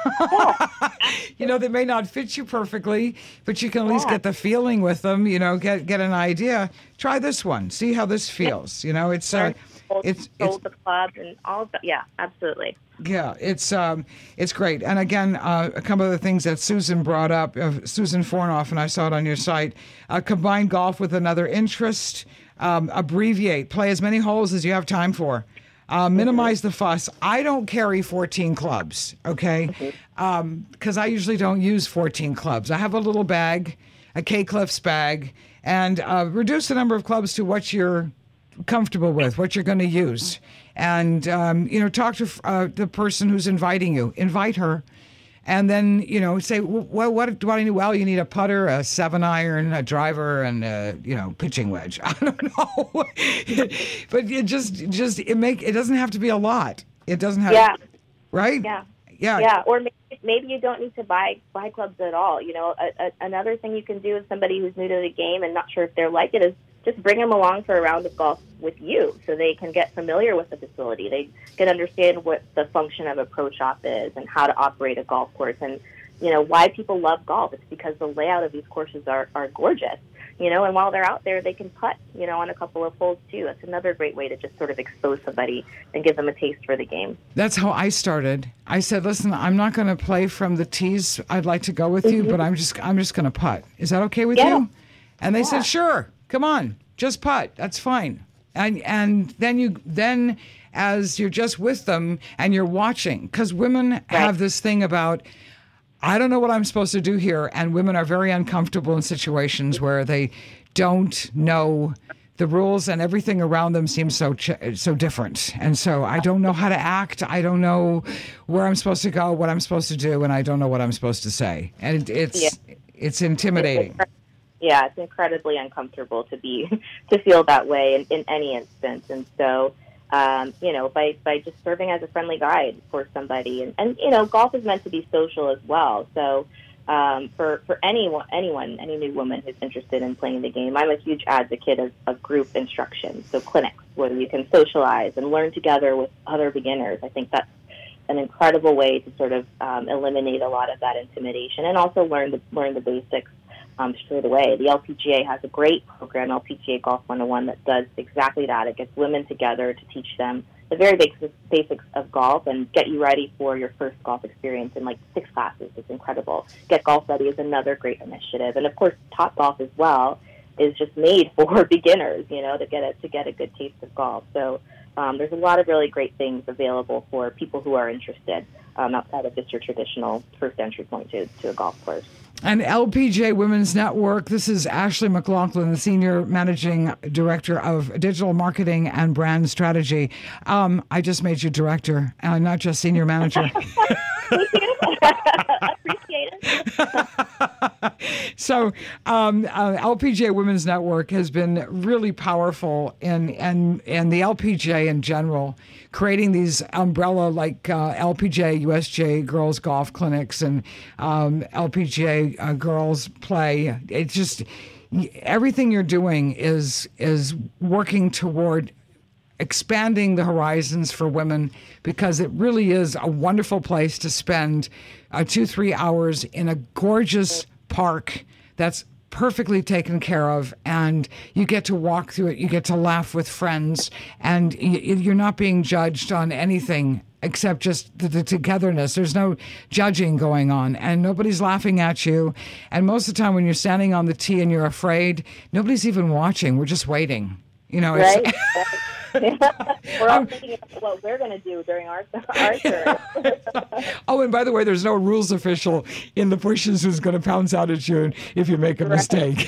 You know, they may not fit you perfectly, but you can at least Yeah. get the feeling with them, you know, get get an idea. Try this one. See how this feels. You know, it's uh, Sold, it's sold it's the club and all of that. Yeah, absolutely. yeah, it's um, it's great. And again, uh, a couple of the things that Susan brought up, uh, Susan Fornoff, and I saw it on your site, uh, combine golf with another interest, um, abbreviate, play as many holes as you have time for. Uh, minimize the fuss. I don't carry fourteen clubs, okay? Because um, I usually don't use fourteen clubs. I have a little bag, a K-Cliffs bag, and uh, reduce the number of clubs to what you're comfortable with, what you're going to use. And, um, you know, talk to uh, the person who's inviting you. Invite her. And then, you know, say, well, what do I need? Well, you need a putter, a seven iron, a driver, and a, you know, pitching wedge. I don't know, but it just, just it make it doesn't have to be a lot. It doesn't have, Yeah. right? Yeah. Yeah. Yeah. Or maybe, maybe you don't need to buy buy clubs at all. You know, a, a, another thing you can do as somebody who's new to the game and not sure if they're like it is just bring them along for a round of golf with you so they can get familiar with the facility. They can understand what the function of a pro shop is and how to operate a golf course, and, you know, why people love golf. It's because the layout of these courses are, are gorgeous, you know, and while they're out there, they can putt, you know, on a couple of holes too. That's another great way to just sort of expose somebody and give them a taste for the game. That's how I started. I said, listen, I'm not going to play from the tees. I'd like to go with you, mm-hmm. but I'm just I'm just going to putt. Is that okay with yeah. you? And they yeah. said, sure, come on, just putt. That's fine. And and then you then as you're just with them and you're watching, because women right. have this thing about, I don't know what I'm supposed to do here. And women are very uncomfortable in situations where they don't know the rules and everything around them seems so ch- so different. And so I don't know how to act. I don't know where I'm supposed to go, what I'm supposed to do, and I don't know what I'm supposed to say. And it, it's yeah. it's intimidating. Yeah, it's incredibly uncomfortable to be to feel that way in, in any instance. And so, um, you know, by, by just serving as a friendly guide for somebody, and, and you know, golf is meant to be social as well. So um, for for anyone, anyone, any new woman who's interested in playing the game, I'm a huge advocate of, of group instruction. So clinics where you can socialize and learn together with other beginners. I think that's an incredible way to sort of um, eliminate a lot of that intimidation and also learn the learn the basics. Um, straight away. The L P G A has a great program, L P G A Golf one oh one, that does exactly that. It gets women together to teach them the very basics, basics of golf and get you ready for your first golf experience in like six classes. It's incredible. Get Golf Ready is another great initiative. And of course, Top Golf as well is just made for beginners, you know, to get a, to get a good taste of golf. So um, there's a lot of really great things available for people who are interested um, outside of just your traditional first entry point to, to a golf course. And L P G A Women's Network, this is Ashley McLaughlin, the Senior Managing Director of Digital Marketing and Brand Strategy. Um, I just made you director, uh, not just Senior Manager. Thank you. Appreciate it. So um, uh, L P G A Women's Network has been really powerful in, and, and the L P G A in general, creating these umbrella like uh, L P G A U S J Girls Golf Clinics and um, L P G A uh, Girls Play. It's just everything you're doing is is working toward expanding the horizons for women, because it really is a wonderful place to spend uh, two, three hours in a gorgeous park that's perfectly taken care of, and you get to walk through it, you get to laugh with friends, and you're not being judged on anything except just the, the togetherness. There's no judging going on, and nobody's laughing at you. And most of the time when you're standing on the tee and you're afraid, nobody's even watching. We're just waiting. You know, it's, right? We're all thinking about what we're going to do during our, our turn. Oh, and by the way, there's no rules official in the bushes who's going to pounce out at you if you make a right. mistake.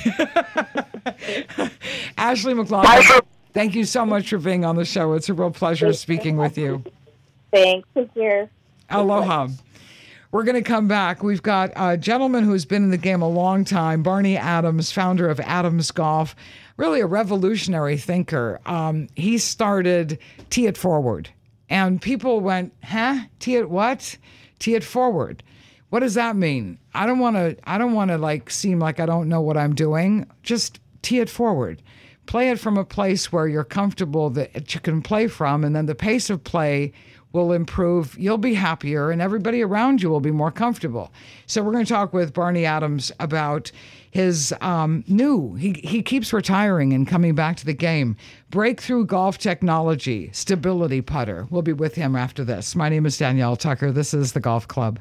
Ashley McLaughlin, thank you so much for being on the show. It's a real pleasure speaking with you. Thanks. Take care. Aloha. We're going to come back. We've got a gentleman who's been in the game a long time, Barney Adams, founder of Adams Golf, really a revolutionary thinker. Um, he started Tee It Forward, and people went, huh? Tee it what? Tee it forward. What does that mean? I don't want to, I don't want to like seem like I don't know what I'm doing. Just tee it forward. Play it from a place where you're comfortable that you can play from, and then the pace of play will improve. You'll be happier, and everybody around you will be more comfortable. So we're going to talk with Barney Adams about his um, new, he, he keeps retiring and coming back to the game, breakthrough golf technology, stability putter. We'll be with him after this. My name is Danielle Tucker. This is The Golf Club.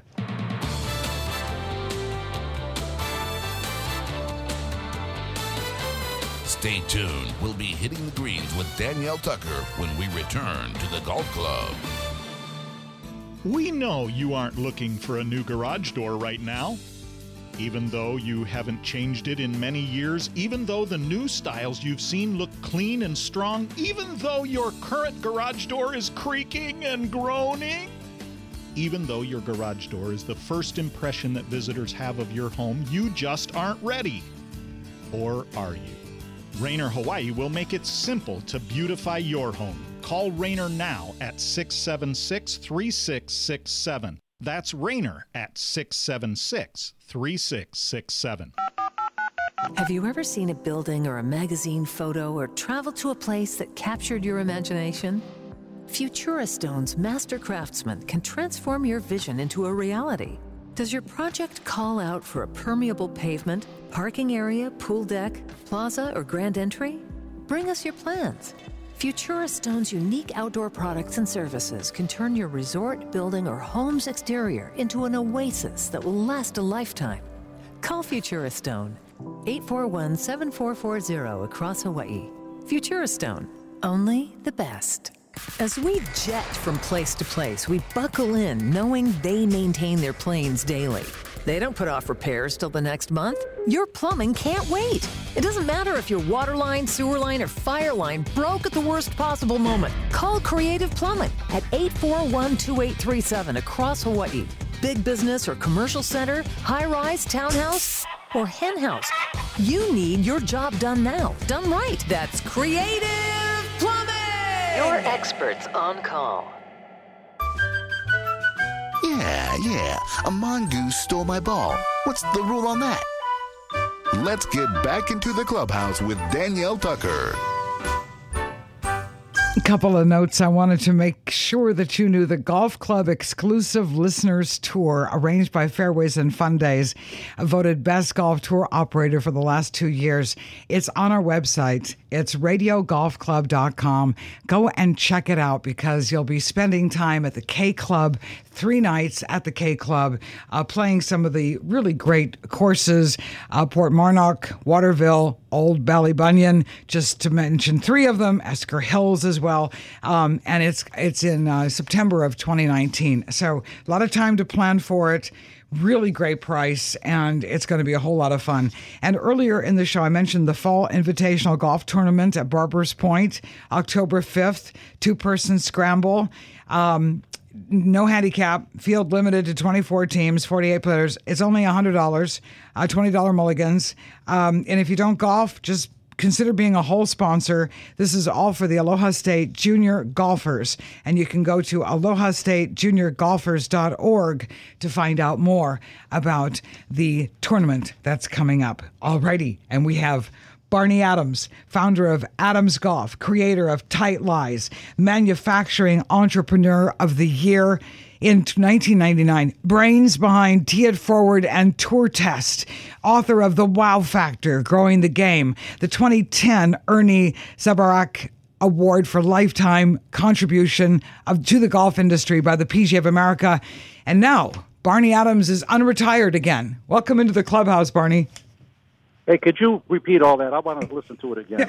Stay tuned. We'll be hitting the greens with Danielle Tucker when we return to The Golf Club. We know you aren't looking for a new garage door right now. Even though you haven't changed it in many years, even though the new styles you've seen look clean and strong, even though your current garage door is creaking and groaning, even though your garage door is the first impression that visitors have of your home, you just aren't ready. Or are you? Rainer Hawaii will make it simple to beautify your home. Call Rainer now at six seven six, three six six seven. That's Rainer at six seven six, three six six seven. Have you ever seen a building or a magazine photo or traveled to a place that captured your imagination? Futura Stone's master craftsman can transform your vision into a reality. Does your project call out for a permeable pavement, parking area, pool deck, plaza, or grand entry? Bring us your plans. Futura Stone's unique outdoor products and services can turn your resort, building, or home's exterior into an oasis that will last a lifetime. Call Futura Stone, eight four one, seven four four zero across Hawaii. Futura Stone, only the best. As we jet from place to place, we buckle in knowing they maintain their planes daily. They don't put off repairs till the next month. Your plumbing can't wait. It doesn't matter if your water line, sewer line, or fire line broke at the worst possible moment. Call Creative Plumbing at eight four one, two eight three seven across Hawaii. Big business or commercial center, high-rise, townhouse, or hen house. You need your job done now, done right. That's Creative Plumbing. Your experts on call. Yeah, yeah, a mongoose stole my ball. What's the rule on that? Let's get back into the clubhouse with Danielle Tucker. A couple of notes. I wanted to make sure that you knew the Golf Club exclusive listeners tour arranged by Fairways and Fun Days, voted best golf tour operator for the last two years. It's on our website. It's radio golf club dot com. Go and check it out because you'll be spending time at the K Club, three nights at the K Club, uh, playing some of the really great courses, uh, Port Marnock, Waterville, Old Ballybunion, just to mention three of them, Esker Hills as well. Um, and it's it's in uh, September of twenty nineteen. So a lot of time to plan for it. Really great price, and it's going to be a whole lot of fun. And earlier in the show, I mentioned the Fall Invitational Golf Tournament at Barbers Point, October fifth, two-person scramble. Um, no handicap, field limited to twenty-four teams, forty-eight players. It's only one hundred dollars, uh, twenty dollars mulligans. Um, and if you don't golf, just consider being a whole sponsor. This is all for the Aloha State Junior Golfers. And you can go to aloha state junior golfers dot org to find out more about the tournament that's coming up. Alrighty. And we have Barney Adams, founder of Adams Golf, creator of Tight Lies, manufacturing entrepreneur of the year in nineteen ninety-nine, brains behind Tee It Forward and Tour Test, author of The Wow Factor, Growing the Game, the twenty ten Ernie Zabarak Award for Lifetime Contribution of, to the golf industry by the P G A of America. And now, Barney Adams is unretired again. Welcome into the clubhouse, Barney. Hey, could you repeat all that? I want to listen to it again.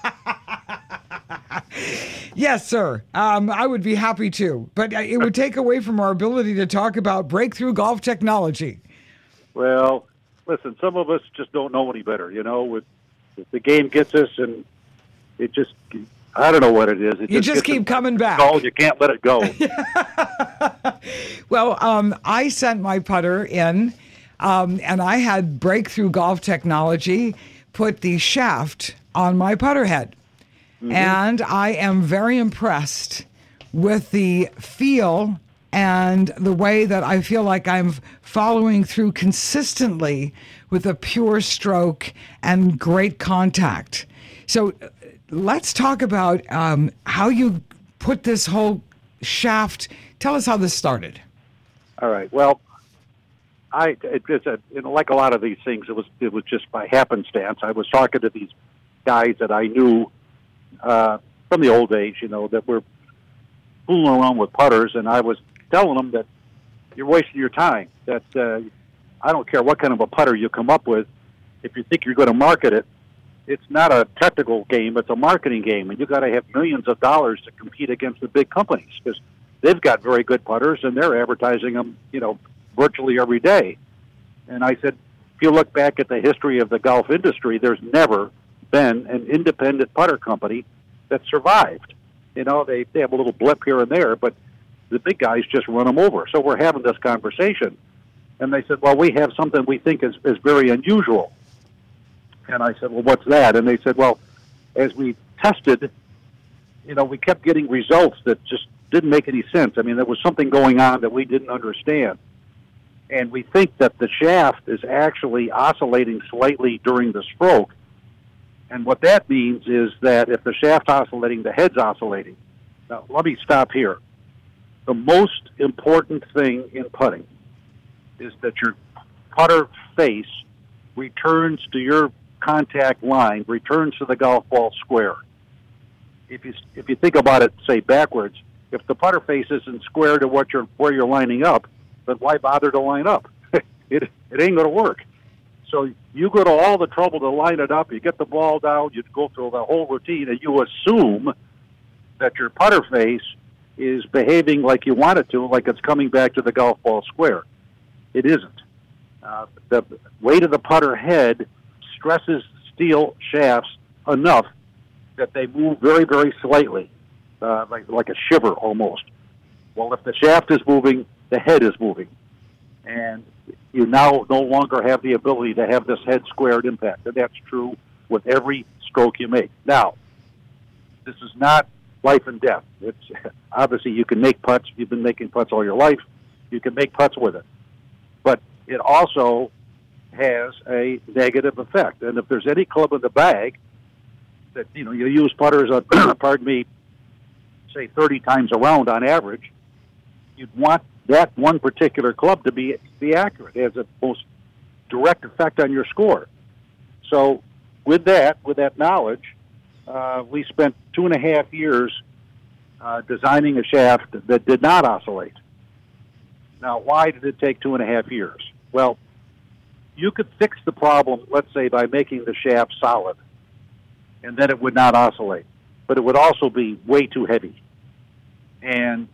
Yes, sir. Um, I would be happy to, but it would take away from our ability to talk about breakthrough golf technology. Well, listen, some of us just don't know any better, you know. With, with the game gets us, and it just, I don't know what it is. It you just, just keep coming back. Oh, you can't let it go. Well, um, I sent my putter in, um, and I had breakthrough golf technology put the shaft on my putter head. Mm-hmm. And I am very impressed with the feel and the way that I feel like I'm following through consistently with a pure stroke and great contact. So let's talk about um, how you put this whole shaft. Tell us how this started. All right. Well, I it, it's a, you know, like a lot of these things, it was it was just by happenstance. I was talking to these guys that I knew Uh, from the old days, you know, that were fooling around with putters, and I was telling them that you're wasting your time, that uh, I don't care what kind of a putter you come up with. If you think you're going to market it, it's not a technical game, it's a marketing game, and you've got to have millions of dollars to compete against the big companies, because they've got very good putters, and they're advertising them, you know, virtually every day. And I said, if you look back at the history of the golf industry, there's never been an independent putter company that survived. You know, they, they have a little blip here and there, but the big guys just run them over. So we're having this conversation. And they said, well, we have something we think is, is very unusual. And I said, well, what's that? And they said, well, as we tested, you know, we kept getting results that just didn't make any sense. I mean, there was something going on that we didn't understand. and we think that the shaft is actually oscillating slightly during the stroke. And what that means is that if the shaft's oscillating, the head's oscillating. Now, let me stop here. The most important thing in putting is that your putter face returns to your contact line, returns to the golf ball square. If you if you think about it, say backwards, if the putter face isn't square to what you're where you're lining up, then why bother to line up? it it ain't going to work. So you go to all the trouble to line it up. You get the ball down. You go through the whole routine, and you assume that your putter face is behaving like you want it to, like it's coming back to the golf ball square. It isn't. Uh, the weight of the putter head stresses steel shafts enough that they move very, very slightly, uh, like like a shiver almost. Well, if the shaft is moving, the head is moving. And you now no longer have the ability to have this head squared impact. And that's true with every stroke you make. Now, this is not life and death. It's obviously you can make putts. You've been making putts all your life. You can make putts with it. But it also has a negative effect. And if there's any club in the bag that, you know, you use putters on, pardon me, say thirty times a round on average, you'd want that one particular club to be be accurate. It has a most direct effect on your score. So with that, with that knowledge, uh, we spent two and a half years uh, designing a shaft that did not oscillate. Now, why did it take two and a half years? Well, you could fix the problem, let's say, by making the shaft solid, and then it would not oscillate. But it would also be way too heavy. And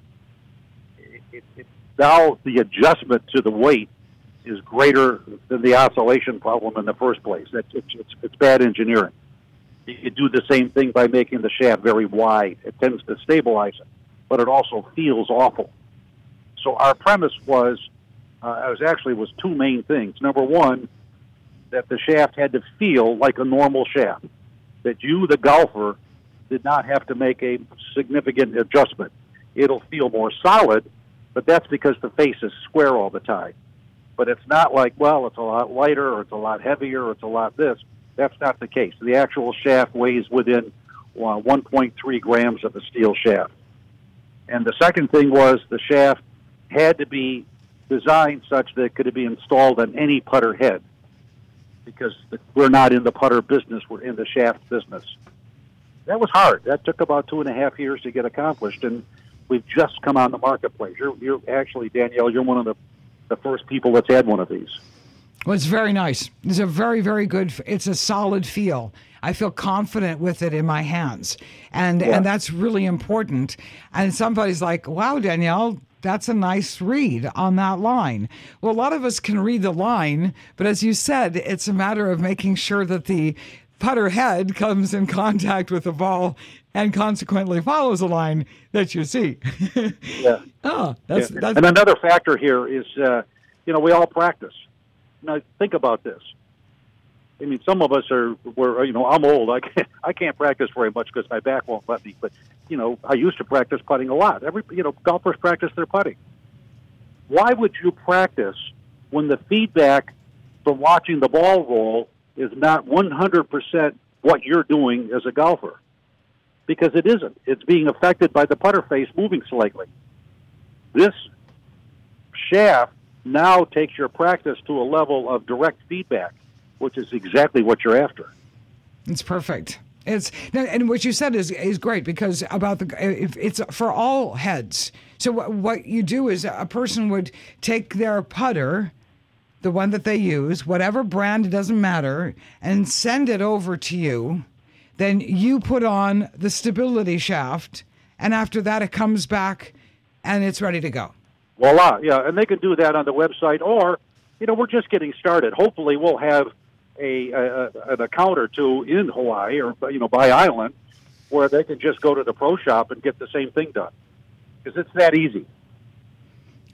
it, it, it, now the adjustment to the weight is greater than the oscillation problem in the first place. It's, it's, it's, it's bad engineering. You could do the same thing by making the shaft very wide. It tends to stabilize it, but it also feels awful. So our premise was, uh, it was actually was two main things. Number one, that the shaft had to feel like a normal shaft, that you, the golfer, did not have to make a significant adjustment. It'll feel more solid, but that's because the face is square all the time. But it's not like, well, it's a lot lighter, or it's a lot heavier, or it's a lot this. That's not the case. The actual shaft weighs within uh, one point three grams of a steel shaft. And the second thing was the shaft had to be designed such that it could be installed on any putter head, because the, we're not in the putter business, we're in the shaft business. That was hard. That took about two and a half years to get accomplished, and we've just come on the marketplace. You're, you're actually, Danielle, you're one of the, the first people that's had one of these. Well, it's very nice. It's a very, very good, it's a solid feel. I feel confident with it in my hands. And Yeah. and that's really important. And somebody's like, wow, Danielle, that's a nice read on that line. Well, a lot of us can read the line, but as you said, it's a matter of making sure that the putter head comes in contact with the ball and consequently follows the line that you see. Yeah. Oh, that's, Yeah. that's And another factor here is, uh, you know, we all practice. Now, think about this. I mean, some of us are, we're, you know, I'm old. I can't, I can't practice very much because my back won't let me. But, you know, I used to practice putting a lot. Every, you know, golfers practice their putting. Why would you practice when the feedback from watching the ball roll is not one hundred percent what you're doing as a golfer? Because it isn't. It's being affected by the putter face moving slightly. This shaft now takes your practice to a level of direct feedback, which is exactly what you're after. It's perfect. It's and what you said is is great, because about the if it's for all heads. So what what you do is a person would take their putter, the one that they use, whatever brand, it doesn't matter, and send it over to you. Then you put on the stability shaft, and after that it comes back and it's ready to go. Voila, yeah, and they can do that on the website, or, you know, we're just getting started. Hopefully we'll have a, a an account or two in Hawaii or, you know, by island where they can just go to the pro shop and get the same thing done, because it's that easy.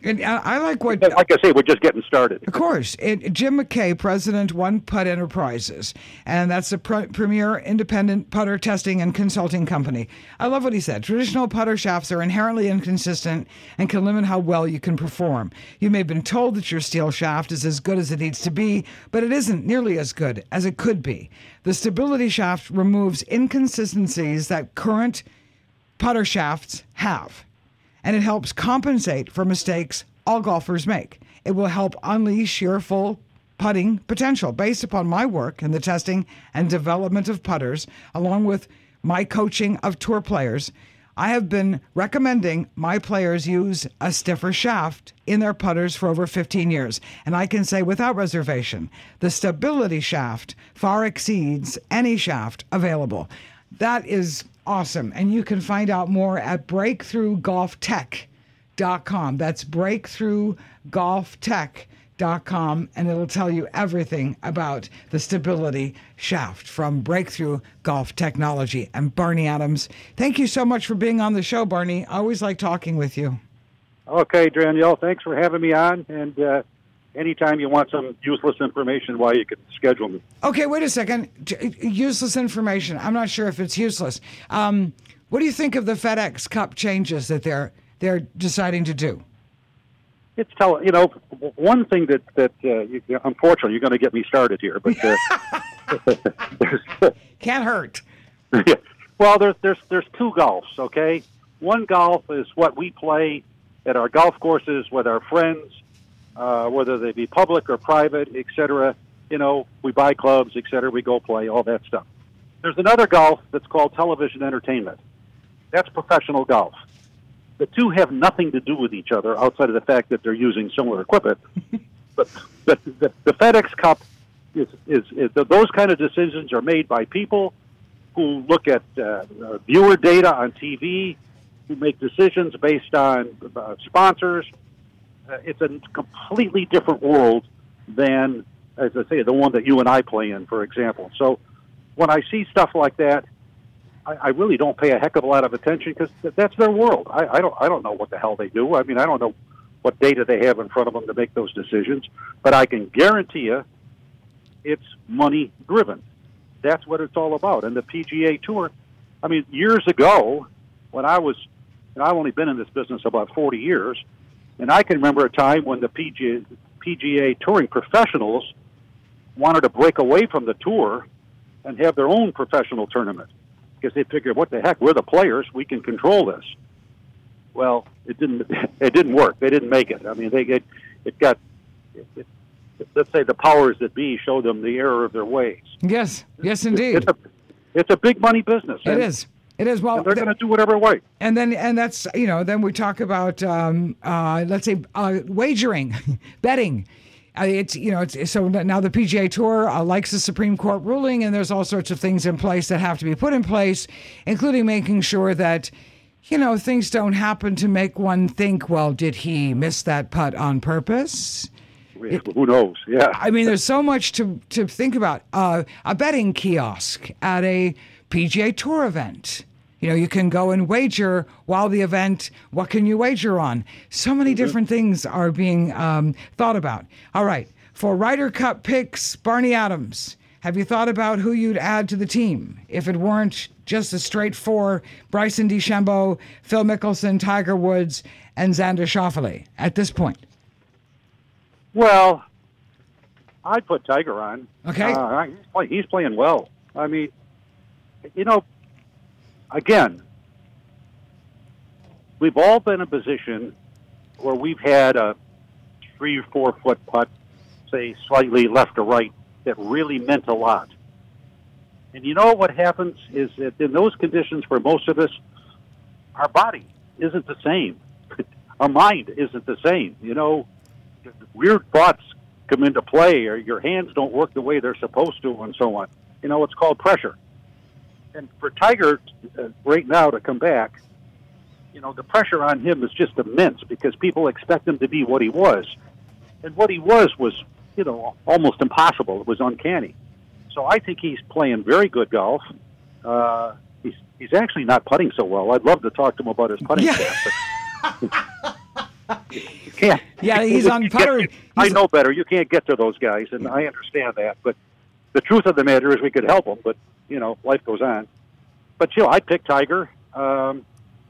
And I, I like what... Like I say, we're just getting started. Of course. It, Jim McKay, president, One Putt Enterprises, and that's the pre- premier independent putter testing and consulting company. I love what he said. Traditional putter shafts are inherently inconsistent and can limit how well you can perform. You may have been told that your steel shaft is as good as it needs to be, but it isn't nearly as good as it could be. The stability shaft removes inconsistencies that current putter shafts have, and it helps compensate for mistakes all golfers make. It will help unleash your full putting potential based upon my work in the testing and development of putters, along with my coaching of tour players. I have been recommending my players use a stiffer shaft in their putters for over fifteen years. And I can say without reservation, the stability shaft far exceeds any shaft available. That is awesome. And you can find out more at breakthrough golf tech dot com. That's breakthrough golf tech dot com, and it'll tell you everything about the stability shaft from Breakthrough Golf Technology. And Barney Adams, thank you so much for being on the show, Barney. I always like talking with you. Okay, Danielle, thanks for having me on. And uh, anytime you want some useless information, why you can schedule me. Okay, wait a second. Useless information. I'm not sure if it's useless. Um, what do you think of the FedEx Cup changes that they're they're deciding to do? It's tell you know one thing that that uh, you, unfortunately you're going to get me started here, but uh, can't hurt. Well, there's there's there's two golfs. Okay, one golf is what we play at our golf courses with our friends, uh, whether they be public or private, et cetera. You know, we buy clubs, et cetera. We go play all that stuff. There's another golf that's called television entertainment. That's professional golf. The two have nothing to do with each other outside of the fact that they're using similar equipment. but the, the, the FedEx Cup is, is, is those kind of decisions are made by people who look at uh, uh, viewer data on T V, who make decisions based on uh, sponsors. Uh, it's a completely different world than, as I say, the one that you and I play in, for example. So when I see stuff like that, I really don't pay a heck of a lot of attention because that's their world. I, I don't. I don't know what the hell they do. I mean, I don't know what data they have in front of them to make those decisions. But I can guarantee you, it's money driven. That's what it's all about. And the P G A Tour. I mean, years ago, when I was, and I've only been in this business about forty years, and I can remember a time when the P G A, P G A touring professionals wanted to break away from the tour and have their own professional tournament. Because they figured, what the heck, we're the players, we can control this. Well, it didn't. It didn't work. They didn't make it. I mean, they it, it got. It, it, let's say the powers that be showed them the error of their ways. Yes, yes, indeed. It's a, it's a big money business. It and, is. It is. Well, they're going to do whatever way. And then, and that's you know, then we talk about um, uh, let's say uh, wagering, betting. Uh, it's you know it's so now the P G A Tour uh, likes the Supreme Court ruling, and there's all sorts of things in place that have to be put in place, including making sure that you know things don't happen to make one think, well, did he miss that putt on purpose? It, Who knows? Yeah. I mean, there's so much to to think about. Uh, a betting kiosk at a P G A Tour event. You know, you can go and wager while the event, what can you wager on? So many different things are being um, thought about. All right, for Ryder Cup picks, Barney Adams, have you thought about who you'd add to the team if it weren't just a straight four, Bryson DeChambeau, Phil Mickelson, Tiger Woods, and Xander Schauffele at this point? Well, I'd put Tiger on. Okay. Uh, he's, play, he's playing well. I mean, you know, again, we've all been in a position where we've had a three or four foot putt, say slightly left or right, that really meant a lot. And you know what happens is that in those conditions, for most of us, our body isn't the same. Our mind isn't the same. You know, weird thoughts come into play, or your hands don't work the way they're supposed to, and so on. You know, it's called pressure. And for Tiger uh, right now to come back, you know, the pressure on him is just immense because people expect him to be what he was. And what he was was, you know, almost impossible. It was uncanny. So I think he's playing very good golf. Uh, he's he's actually not putting so well. I'd love to talk to him about his putting yeah. stats. You can't. Yeah, he's on putter. Get, I he's, know better. You can't get to those guys, and I understand that. But the truth of the matter is we could help them, but, you know, life goes on. But, you know, I'd pick Tiger. Um,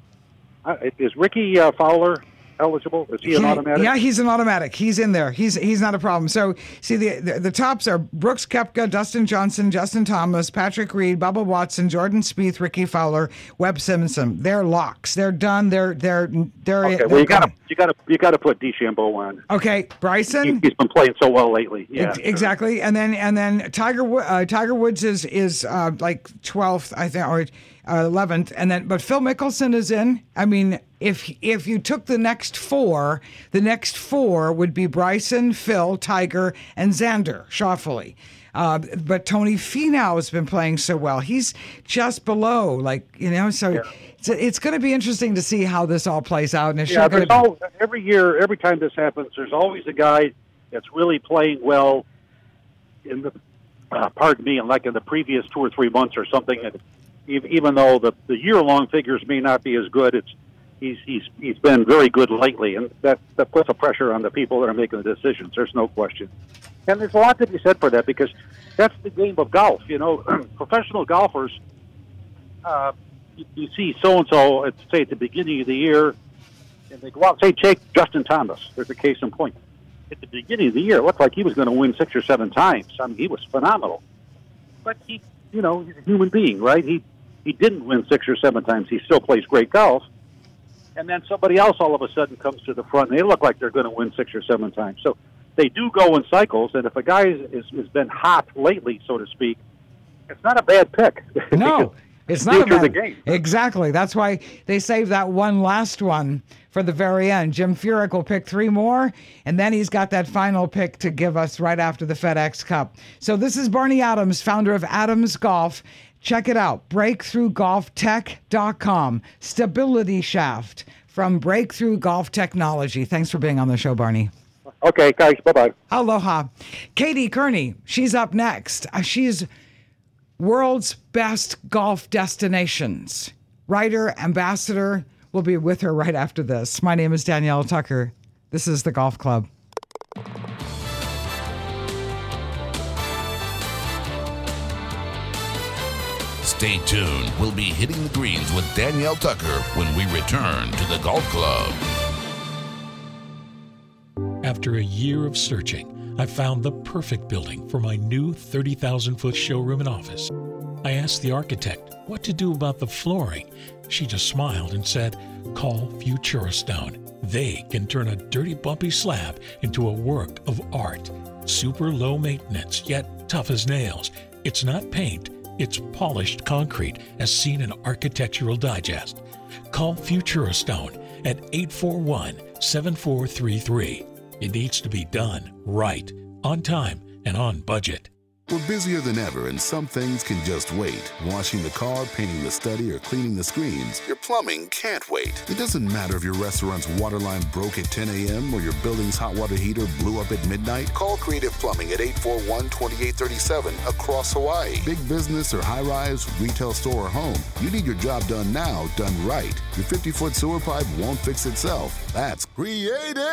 I, is Ricky uh, Fowler eligible? Is he, he an automatic? Yeah, he's an automatic. He's in there. He's he's not a problem. So, see, the, the the tops are Brooks Koepka, Dustin Johnson, Justin Thomas, Patrick Reed, Bubba Watson, Jordan Spieth, Ricky Fowler, Webb Simpson. They're locks. They're done. They're they're they're. Okay, they're well, you got to gone. you got to you got to put DeChambeau on. Okay, Bryson. He, he's been playing so well lately. Yeah, Ex- exactly. And then and then Tiger Wo- uh, Tiger Woods is is uh, like twelfth, I think, or uh, eleventh, and then but Phil Mickelson is in. I mean, if if you took the next four, the next four would be Bryson, Phil, Tiger, and Xander Schauffele. Uh, but Tony Finau has been playing so well. He's just below, like, you know, so Yeah. it's, it's going to be interesting to see how this all plays out. And it's Yeah, sure there's gonna all, every year, every time this happens, there's always a guy that's really playing well in the, uh, pardon me, in like in the previous two or three months or something. And even, even though the, the year-long figures may not be as good, it's he's he's he's been very good lately, and that, that puts a pressure on the people that are making the decisions. There's no question. And there's a lot to be said for that, because that's the game of golf. You know, professional golfers, uh, you, you see so-and-so, at, say, at the beginning of the year, and they go out, say, take Justin Thomas. There's a case in point. At the beginning of the year, it looked like he was going to win six or seven times. I mean, he was phenomenal. But he, you know, he's a human being, right? He he didn't win six or seven times. He still plays great golf. And then somebody else all of a sudden comes to the front, and they look like they're going to win six or seven times. So they do go in cycles, and if a guy is, is, has been hot lately, so to speak, it's not a bad pick. No, it's not a the bad game. Exactly. That's why they saved that one last one for the very end. Jim Furyk will pick three more, and then he's got that final pick to give us right after the FedEx Cup. So this is Barney Adams, founder of Adams Golf. Check it out, breakthrough golf tech dot com. Stability shaft from Breakthrough Golf Technology. Thanks for being on the show, Barney. Okay, guys, bye-bye. Aloha. Katie Kearney, she's up next. Uh, She's world's best golf destinations. Writer, ambassador. We'll be with her right after this. My name is Danielle Tucker. This is The Golf Club. Stay tuned. We'll be hitting the greens with Danielle Tucker when we return to the Golf Club. After a year of searching, I found the perfect building for my new thirty thousand foot showroom and office. I asked the architect what to do about the flooring. She just smiled and said, call Futura Stone. They can turn a dirty, bumpy slab into a work of art. Super low maintenance, yet tough as nails. It's not paint. It's polished concrete, as seen in Architectural Digest. Call Futura Stone at eight four one, seven four three three. It needs to be done right, on time, and on budget. We're busier than ever, and some things can just wait. Washing the car, painting the study, or cleaning the screens. Your plumbing can't wait. It doesn't matter if your restaurant's water line broke at ten a.m. or your building's hot water heater blew up at midnight. Call Creative Plumbing at eight four one, two eight three seven across Hawaii. Big business or high-rise, retail store or home. You need your job done now, done right. Your fifty-foot sewer pipe won't fix itself. That's Creative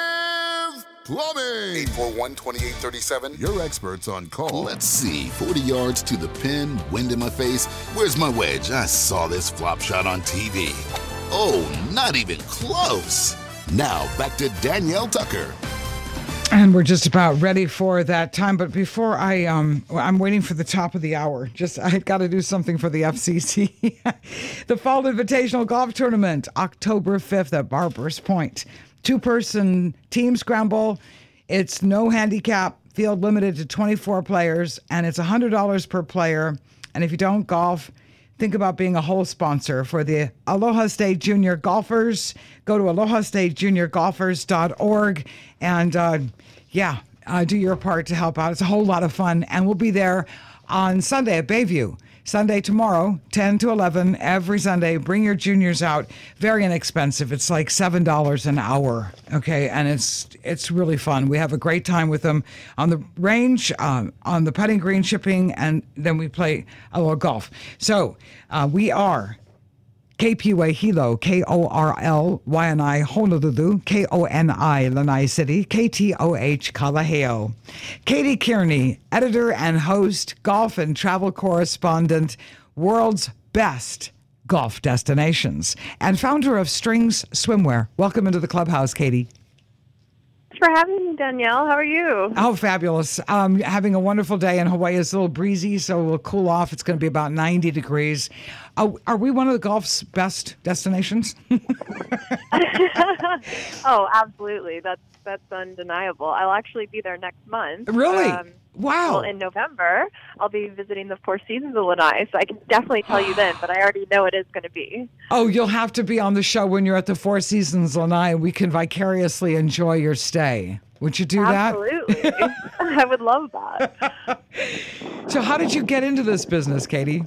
Plumbing. eight four one, two eight three seven. Your experts on call. Let's see. forty yards to the pin, wind in my face. Where's my wedge? I saw this flop shot on T V. Oh, not even close. Now, back to Danielle Tucker. And we're just about ready for that time. But before I, um, I'm waiting for the top of the hour. Just, I've got to do something for the F C C. The Fall Invitational Golf Tournament, October fifth at Barbers Point. Two-person team scramble. It's no handicap, field limited to twenty-four players, and it's one hundred dollars per player. And if you don't golf, think about being a whole sponsor for the Aloha State Junior Golfers. Go to aloha state junior golfers dot org and, uh, yeah, uh, do your part to help out. It's a whole lot of fun, and we'll be there on Sunday at Bayview. Sunday tomorrow, ten to eleven, every Sunday. Bring your juniors out. Very inexpensive. It's like seven dollars an hour, okay? And it's it's really fun. We have a great time with them on the range, um, on the putting green, shipping, and then we play a little golf. So uh, we are K P U A Hilo, K O R L Y N I Honolulu, K O N I Lanai City, K T O H Kalaheo. Katie Kearney, editor and host, golf and travel correspondent, World's Best Golf Destinations, and founder of Strings Swimwear. Welcome into the clubhouse, Katie. Thanks for having me, Danielle. How are you? Oh, fabulous. Um, having a wonderful day in Hawaii. It's a little breezy, so we'll cool off. It's going to be about ninety degrees. Uh, are we one of the golf's best destinations? Oh, absolutely. That's that's undeniable. I'll actually be there next month. Really? Um, wow. Well, in November, I'll be visiting the Four Seasons of Lanai, so I can definitely tell you then, but I already know it is going to be. Oh, you'll have to be on the show when you're at the Four Seasons Lanai, and we can vicariously enjoy your stay. Would you do Absolutely. that? Absolutely. I would love that. So how did you get into this business, Katie?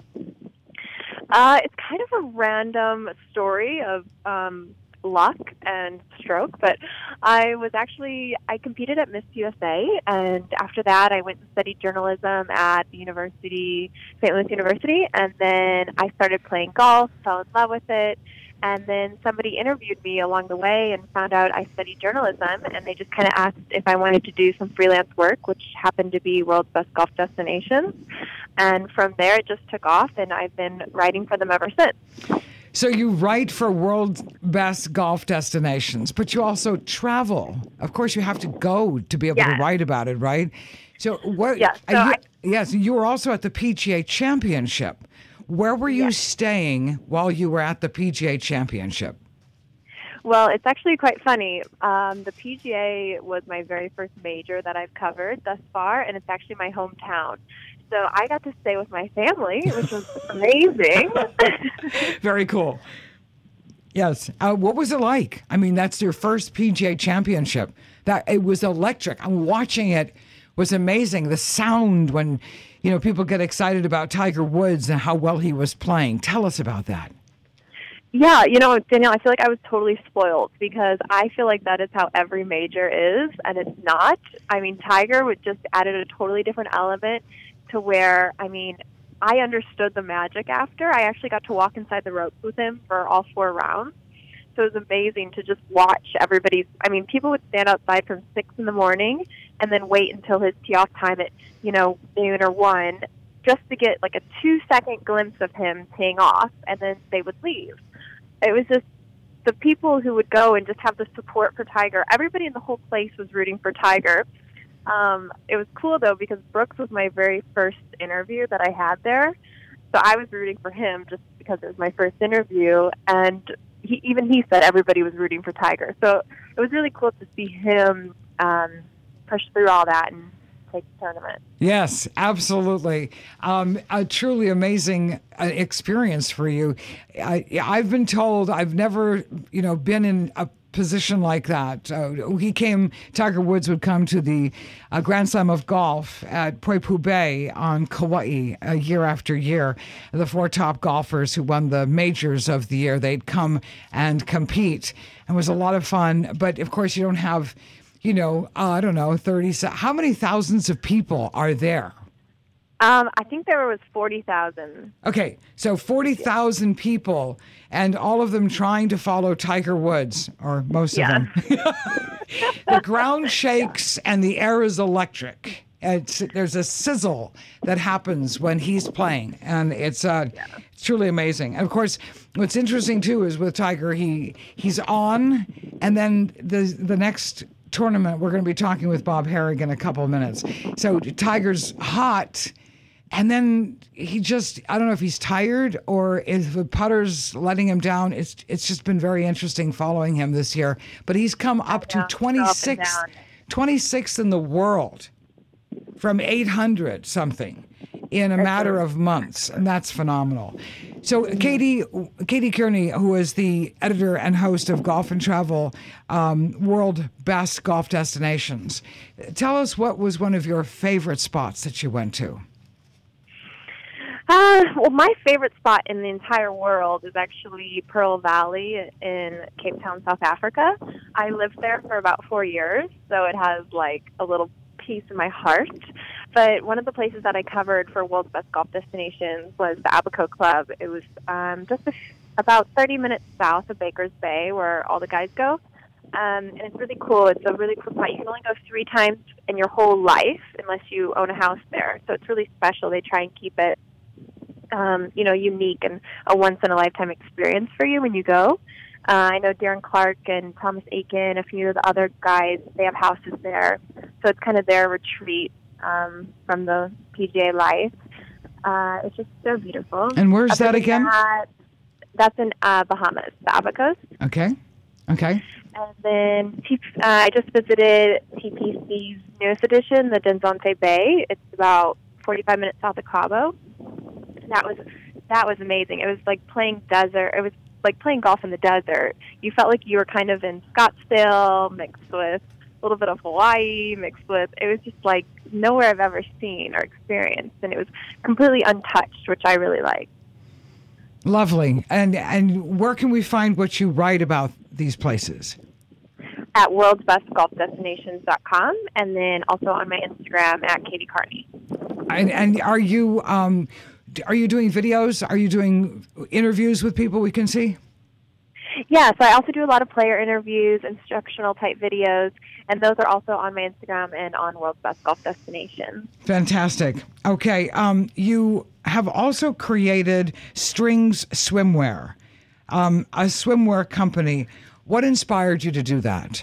Uh, it's kind of a random story of um, luck and stroke, but I was actually, I competed at Miss U S A, and after that I went and studied journalism at the university, Saint Louis University, and then I started playing golf, fell in love with it, and then somebody interviewed me along the way and found out I studied journalism, and they just kind of asked if I wanted to do some freelance work, which happened to be World's Best Golf Destinations. And from there, it just took off, and I've been writing for them ever since. So you write for World's Best Golf Destinations, but you also travel. Of course, you have to go to be able Yeah. to write about it, right? So what? Yeah, so you, I- yes, you were also at the P G A Championship. Where were you Yes. staying while you were at the P G A Championship? Well, it's actually quite funny. Um, the P G A was my very first major that I've covered thus far, and it's actually my hometown. So I got to stay with my family, which was amazing. Very cool. Yes. Uh, what was it like? I mean, that's your first P G A Championship. That it was electric. I'm watching it was amazing. The sound when, you know, people get excited about Tiger Woods and how well he was playing. Tell us about that. Yeah, you know, Danielle, I feel like I was totally spoiled because I feel like that is how every major is, and it's not. I mean, Tiger would just added a totally different element to where, I mean, I understood the magic after. I actually got to walk inside the ropes with him for all four rounds. So it was amazing to just watch everybody's, I mean, people would stand outside from six in the morning and then wait until his tee-off time at, you know, noon or one just to get like a two-second glimpse of him teeing off, and then they would leave. It was just the people who would go and just have the support for Tiger. Everybody in the whole place was rooting for Tiger. Um, it was cool, though, because Brooks was my very first interview that I had there. So I was rooting for him just because it was my first interview. And he, even he said everybody was rooting for Tiger. So it was really cool to see him um, push through all that and take the tournament. Yes, absolutely. Um, a truly amazing uh, experience for you. I, I've been told I've never, you know, been in a position like that. Uh, he came, Tiger Woods would come to the uh, Grand Slam of Golf at Poipu Bay on Kauai uh, year after year. The four top golfers who won the majors of the year, they'd come and compete. It was a lot of fun. But of course, you don't have, you know, uh, I don't know, thirty, how many thousands of people are there? Um, I think there was forty thousand. Okay, so forty thousand people, and all of them trying to follow Tiger Woods, or most Yeah. of them. The ground shakes and the air is electric. It's, there's a sizzle that happens when he's playing, and it's uh, it's truly amazing. And of course, what's interesting too is with Tiger, he he's on, and then the the next tournament we're going to be talking with Bob Harig in a couple of minutes. So Tiger's hot. And then he just, I don't know if he's tired or if the putter's letting him down. It's it's just been very interesting following him this year. But he's come up to know, twenty-sixth, up and down. twenty-sixth in the world from eight hundred something in a matter of months. And that's phenomenal. So Katie, Katie Kearney, who is the editor and host of Golf and Travel, um, World Best Golf Destinations, tell us what was one of your favorite spots that you went to? Uh, well, my favorite spot in the entire world is actually Pearl Valley in Cape Town, South Africa. I lived there for about four years, so it has like a little piece in my heart. But one of the places that I covered for World's Best Golf Destinations was the Abaco Club. It was um, just a, about thirty minutes south of Baker's Bay, where all the guys go. Um, and it's really cool. It's a really cool spot. You can only go three times in your whole life unless you own a house there. So it's really special. They try and keep it, um, you know, unique and a once-in-a-lifetime experience for you when you go. Uh, I know Darren Clark and Thomas Aiken, a few of the other guys, they have houses there. So it's kind of their retreat um, from the P G A life. Uh, it's just so beautiful. And where's Other that than again? That, that's in uh, Bahamas, the Abacos. Okay. Okay. And then T- uh, I just visited T P C's newest edition, the Denzonte Bay. It's about forty-five minutes south of Cabo. That was that was amazing. It was like playing desert. It was like playing golf in the desert. You felt like you were kind of in Scottsdale mixed with a little bit of Hawaii mixed with, it was just like nowhere I've ever seen or experienced. And it was completely untouched, which I really like. Lovely. And and where can we find what you write about these places? At worlds best golf destinations dot com, and then also on my Instagram at Katie Carney. And, and are you um, are you doing videos? Are you doing interviews with people we can see? Yeah, so I also do a lot of player interviews, instructional type videos, and those are also on my Instagram and on World's Best Golf Destinations. Fantastic. Okay, um, you have also created Strings Swimwear, um, a swimwear company. What inspired you to do that?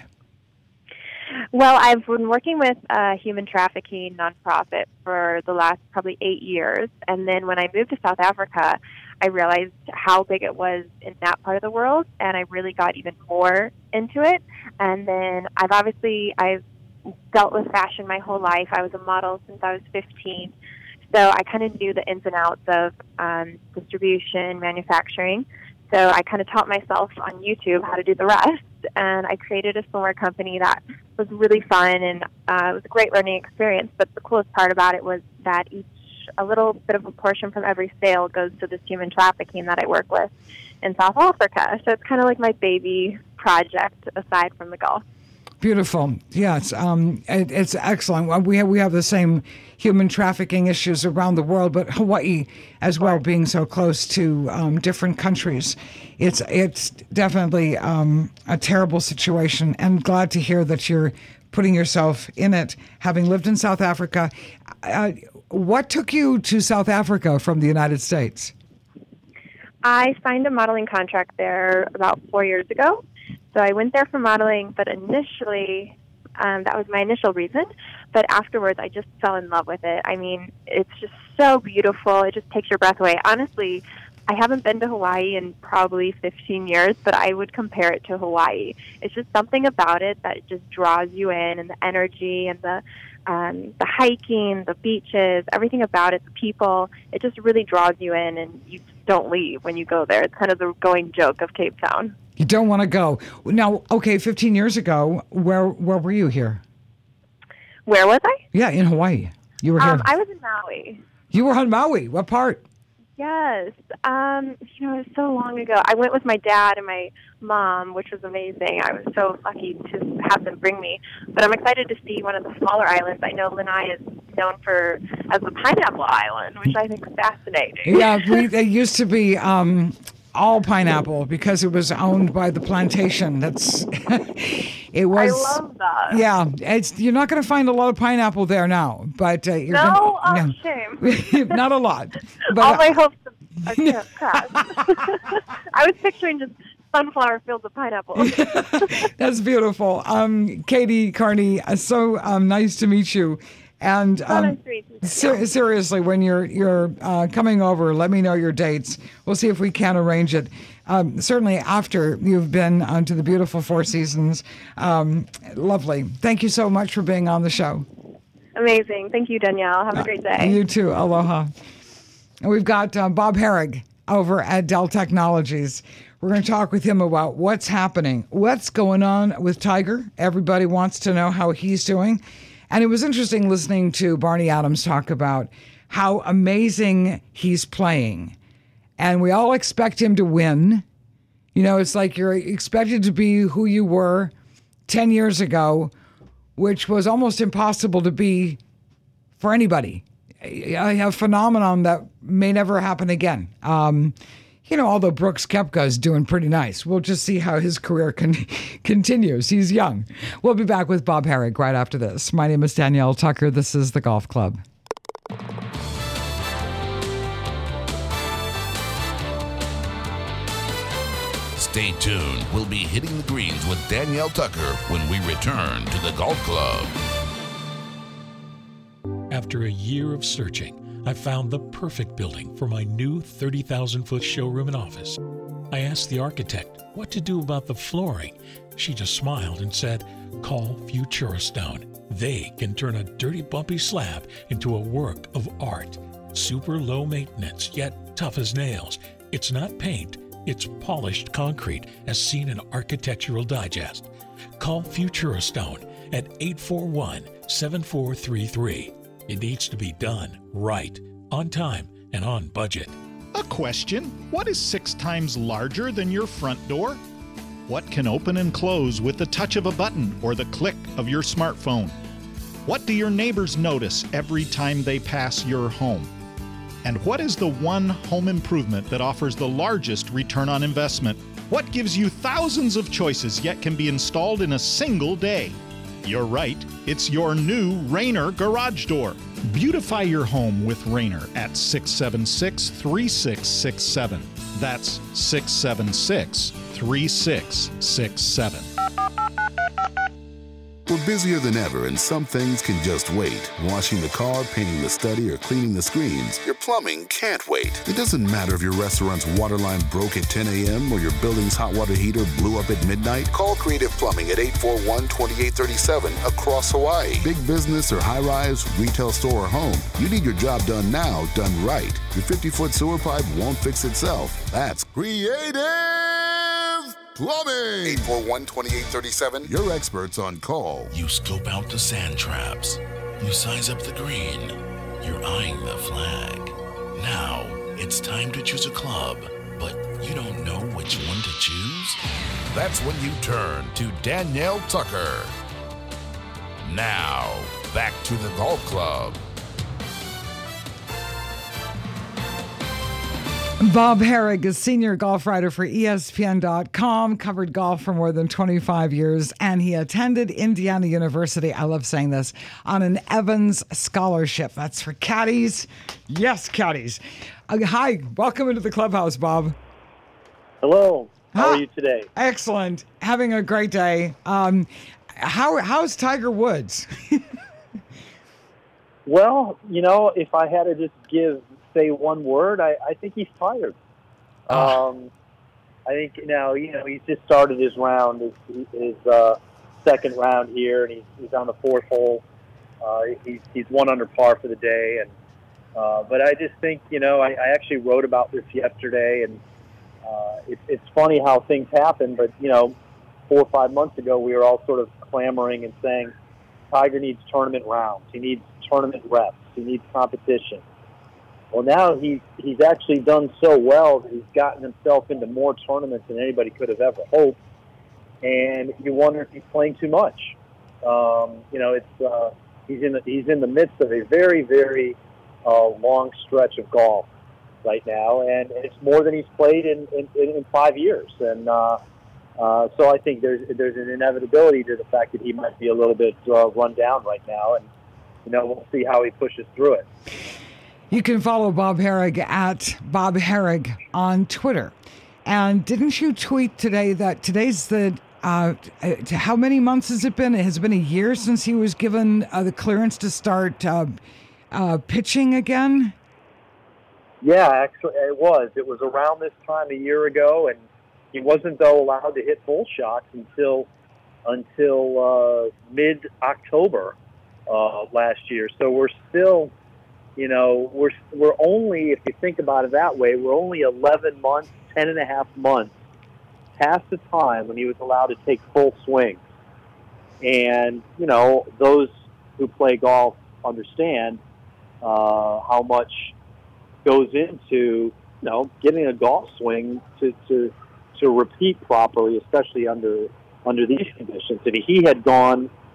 Well, I've been working with a human trafficking nonprofit for the last probably eight years, and then when I moved to South Africa, I realized how big it was in that part of the world, and I really got even more into it. And then I've obviously, I've dealt with fashion my whole life. I was a model since I was fifteen, so I kind of knew the ins and outs of um, distribution, manufacturing. So I kind of taught myself on YouTube how to do the rest, and I created a swimwear company that was really fun, and uh, it was a great learning experience. But the coolest part about it was that each a little bit of a portion from every sale goes to this human trafficking that I work with in South Africa. So it's kind of like my baby project aside from the golf. Beautiful. Yes, um, it, it's excellent. We have, we have the same human trafficking issues around the world, but Hawaii as well, being so close to um, different countries, it's it's definitely um, a terrible situation. And glad to hear that you're putting yourself in it, having lived in South Africa. Uh, what took you to South Africa from the United States? I signed a modeling contract there about four years ago. So I went there for modeling, but initially, um, that was my initial reason. But afterwards, I just fell in love with it. I mean, it's just so beautiful. It just takes your breath away. Honestly, I haven't been to Hawaii in probably fifteen years, but I would compare it to Hawaii. It's just something about it that just draws you in, and the energy and the um, the hiking, the beaches, everything about it, the people. It just really draws you in, and you just don't leave when you go there. It's kind of the going joke of Cape Town. You don't want to go. Now, okay, fifteen years ago, where where were you here? Where was I? Yeah, in Hawaii. You were here. Um, I was in Maui. You were on Maui. What part? Yes. Um, you know, it was so long ago. I went with my dad and my mom, which was amazing. I was so lucky to have them bring me. But I'm excited to see one of the smaller islands. I know Lanai is known for as the Pineapple Island, which I think is fascinating. Yeah, we, it used to be um, all pineapple because it was owned by the plantation. That's it was. I love that. Yeah, it's you're not going to find a lot of pineapple there now, but uh, you're no, gonna, oh, no. shame. Not a lot. But, all my hopes are crushed. I was picturing just sunflower fields of pineapple. That's beautiful. Um, Katie Carney, uh, so um, nice to meet you. And um, ser- seriously, when you're you're uh, coming over, let me know your dates. We'll see if we can arrange it. Um, certainly after you've been uh, to the beautiful Four Seasons. Um, lovely. Thank you so much for being on the show. Amazing. Thank you, Danielle. Have a great day. Uh, you too. Aloha. And we've got uh, Bob Herrig over at Dell Technologies. We're going to talk with him about what's happening, what's going on with Tiger. Everybody wants to know how he's doing. And it was interesting listening to Barney Adams talk about how amazing he's playing. And we all expect him to win. You know, it's like you're expected to be who you were ten years ago which was almost impossible to be for anybody. A phenomenon that may never happen again. Um, you know, although Brooks Koepka is doing pretty nice. We'll just see how his career con- continues. He's young. We'll be back with Bob Harig right after this. My name is Danielle Tucker. This is The Golf Club. Stay tuned. We'll be hitting the greens with Danielle Tucker when we return to The Golf Club. After a year of searching, I found the perfect building for my new thirty thousand foot showroom and office. I asked the architect what to do about the flooring. She just smiled and said, call Futura Stone. They can turn a dirty, bumpy slab into a work of art. Super low maintenance, yet tough as nails. It's not paint, it's polished concrete, as seen in Architectural Digest. Call Futura Stone at eight four one, seven four three three. It needs to be done right, on time, and on budget. A question: what is six times larger than your front door? What can open and close with the touch of a button or the click of your smartphone? What do your neighbors notice every time they pass your home? And what is the one home improvement that offers the largest return on investment? What gives you thousands of choices yet can be installed in a single day? You're right, it's your new Rainer garage door. Beautify your home with Rainer at six seven six, three six six seven. That's six seven six, three six six seven. We're busier than ever, and some things can just wait. Washing the car, painting the study, or cleaning the screens. Your plumbing can't wait. It doesn't matter if your restaurant's water line broke at ten a.m. or your building's hot water heater blew up at midnight. Call Creative Plumbing at eight four one, two eight three seven across Hawaii. Big business or high-rise, retail store or home. You need your job done now, done right. Your fifty-foot sewer pipe won't fix itself. That's Creative Plumbing. eight four one, two eight three seven. Your experts on call. You scope out the sand traps. You size up the green. You're eyeing the flag. Now, it's time to choose a club, but you don't know which one to choose? That's when you turn to Danielle Tucker. Now, back to the Golf Club. Bob Harig is senior golf writer for E S P N dot com, covered golf for more than twenty-five years, and he attended Indiana University, I love saying this, on an Evans Scholarship. That's for caddies. Yes, caddies. Uh, hi, welcome into the clubhouse, Bob. Hello. How Hi. are you today? Excellent. Having a great day. Um, how How's Tiger Woods? Well, you know, if I had to just give, say one word, I, I think he's tired. Oh. Um, I think now, you know, he's just started his round, his, his uh, second round here, and he's, he's on the fourth hole. Uh, he's, he's one under par for the day. and uh, But I just think, you know, I, I actually wrote about this yesterday, and uh, it, it's funny how things happen, but, you know, four or five months ago, we were all sort of clamoring and saying, Tiger needs tournament rounds. He needs tournament reps. He needs competition. Well, now he's, he's actually done so well that he's gotten himself into more tournaments than anybody could have ever hoped. And you wonder if he's playing too much. Um, you know, it's uh, he's in the, he's in the midst of a very, very uh, long stretch of golf right now, and it's more than he's played in, in, in five years. And uh, uh, so I think there's there's an inevitability to the fact that he might be a little bit uh, run down right now, and you know, we'll see how he pushes through it. You can follow Bob Harig at Bob Harig on Twitter. And didn't you tweet today that today's the, uh, how many months has it been? It has been a year since he was given uh, the clearance to start uh, uh, pitching again? Yeah, actually, it was. It was around this time a year ago, and he wasn't, though, allowed to hit full shots until until uh, mid-October uh, last year. So we're still... You know, we're we're only, if you think about it that way, we're only eleven months, ten and a half months past the time when he was allowed to take full swings. And, you know, those who play golf understand uh, how much goes into, you know, getting a golf swing to, to, to repeat properly, especially under under these conditions. And he had gone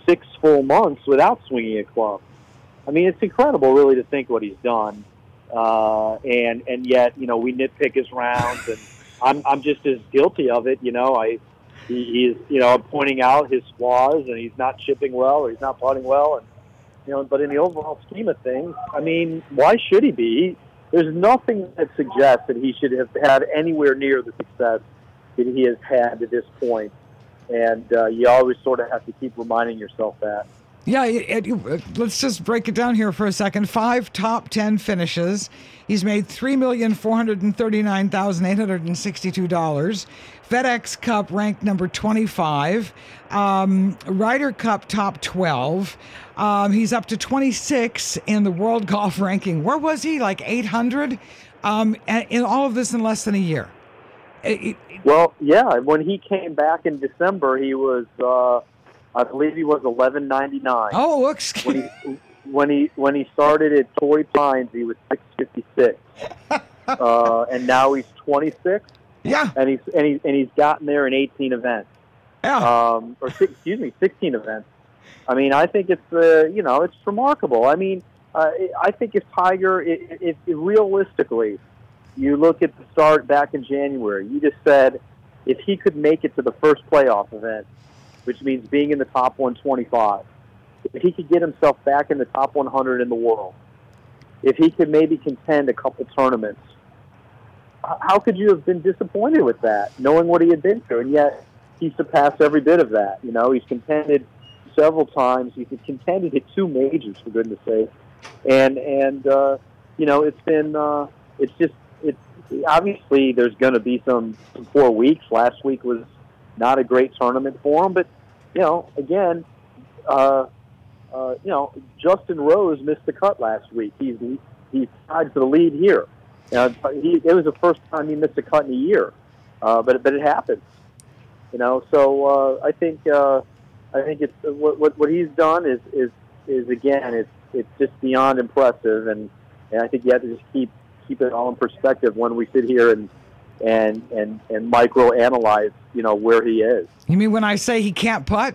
six full months without swinging a club. I mean, it's incredible, really, to think what he's done. Uh, and and yet, you know, we nitpick his rounds, and I'm I'm just as guilty of it. You know, I he, he's you know pointing out his flaws, and he's not chipping well, or he's not putting well, and you know. But in the overall scheme of things, I mean, why should he be? There's nothing that suggests that he should have had anywhere near the success that he has had to this point. And uh, you always sort of have to keep reminding yourself that. Yeah, it, it, let's just break it down here for a second. Five top ten finishes. He's made three million four hundred thirty-nine thousand eight hundred sixty-two dollars. FedEx Cup ranked number twenty-five. Um, Ryder Cup top twelve. Um, he's up to twenty-six in the World Golf ranking. Where was he? Like eight hundred? Um, and, and all of this in less than a year. It, it, well, yeah. When he came back in December, he was... Uh, I believe he was eleven ninety-nine. Oh, looks when he when he when he started at Torrey Pines, he was six fifty-six, uh, and now he's twenty-six. Yeah, and he's and he's and he's gotten there in eighteen events. Yeah, um, or excuse me, sixteen events. I mean, I think it's uh, you know it's remarkable. I mean, uh, I think if Tiger, if, if realistically, you look at the start back in January, you just said if he could make it to the first playoff event, which means being in the top one twenty-five. If he could get himself back in the top one hundred in the world, if he could maybe contend a couple tournaments, how could you have been disappointed with that, knowing what he had been through? And yet, he surpassed every bit of that. You know, he's contended several times. He's contended at two majors, for goodness sake. And, and uh, you know, it's been, uh, it's just, it's obviously there's going to be some, some poor weeks. Last week was not a great tournament for him, but, you know, again, uh, uh, you know, Justin Rose missed the cut last week. He's he's tied for the lead here. Uh, he, it was the first time he missed a cut in a year, uh, but but it happens, you know. So uh, I think uh, I think it's what, what what he's done is is is again it's it's just beyond impressive, and, and I think you have to just keep keep it all in perspective when we sit here and. and and and micro analyze, you know, where he is. You mean when I say he can't putt?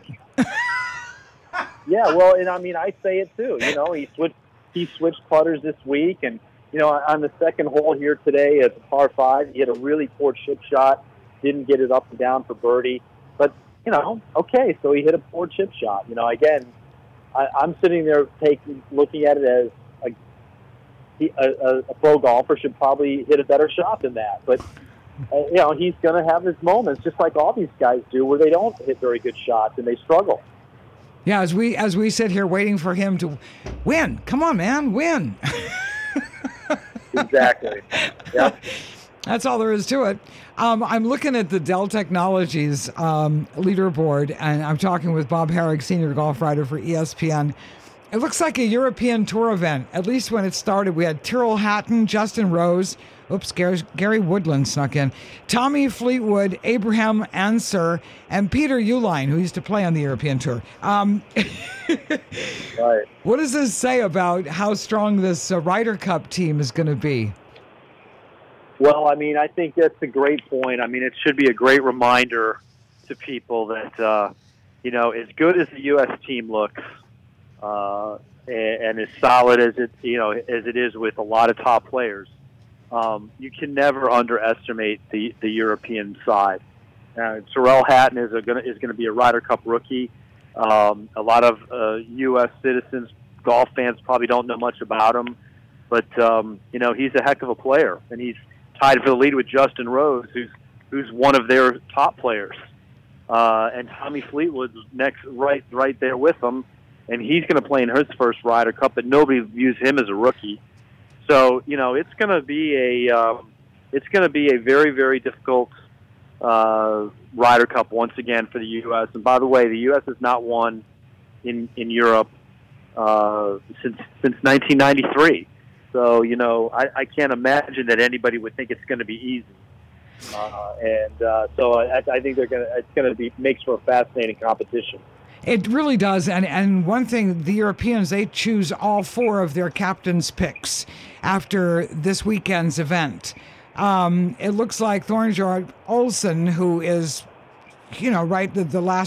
Yeah, well, and I mean I say it too. You know, he switched he switched putters this week, and you know, on the second hole here today at the par five, he had a really poor chip shot, didn't get it up and down for birdie. But you know, okay, so he hit a poor chip shot. You know, again, I, I'm sitting there taking looking at it as a, a, a pro golfer should probably hit a better shot than that, but. Uh, you know, he's going to have his moments, just like all these guys do, where they don't hit very good shots and they struggle. Yeah, as we as we sit here waiting for him to win. Come on, man, win. Exactly. Yeah. That's all there is to it. Um, I'm looking at the Dell Technologies um, leaderboard, and I'm talking with Bob Harig, senior golf writer for E S P N. It looks like a European Tour event, at least when it started. We had Tyrrell Hatton, Justin Rose, oops, Gary, Gary Woodland snuck in, Tommy Fleetwood, Abraham Anser, and Peter Uihlein, who used to play on the European Tour. Um, right. What does this say about how strong this uh, Ryder Cup team is going to be? Well, I mean, I think that's a great point. I mean, it should be a great reminder to people that, uh, you know, as good as the U S team looks, Uh, and, and as solid as it, you know, as it is with a lot of top players, um, you can never underestimate the, the European side. Uh, Tyrrell Hatton is going is going to be a Ryder Cup rookie. Um, a lot of uh, U S citizens, golf fans probably don't know much about him, but um, you know, he's a heck of a player, and he's tied for the lead with Justin Rose, who's who's one of their top players, uh, and Tommy Fleetwood's next, right right there with him. And he's going to play in his first Ryder Cup, but nobody views him as a rookie. So, you know, it's going to be a um, it's going to be a very, very difficult uh, Ryder Cup once again for the U S. And by the way, the U S has not won in in Europe uh, since since nineteen ninety-three. So, you know, I, I can't imagine that anybody would think it's going to be easy. Uh, and uh, so I, I think they're going to it's going to be makes for a fascinating competition. It really does. And and one thing, the Europeans, they choose all four of their captains' picks after this weekend's event. Um, it looks like Thorbjørn Olesen, who is, you know, right, the, the last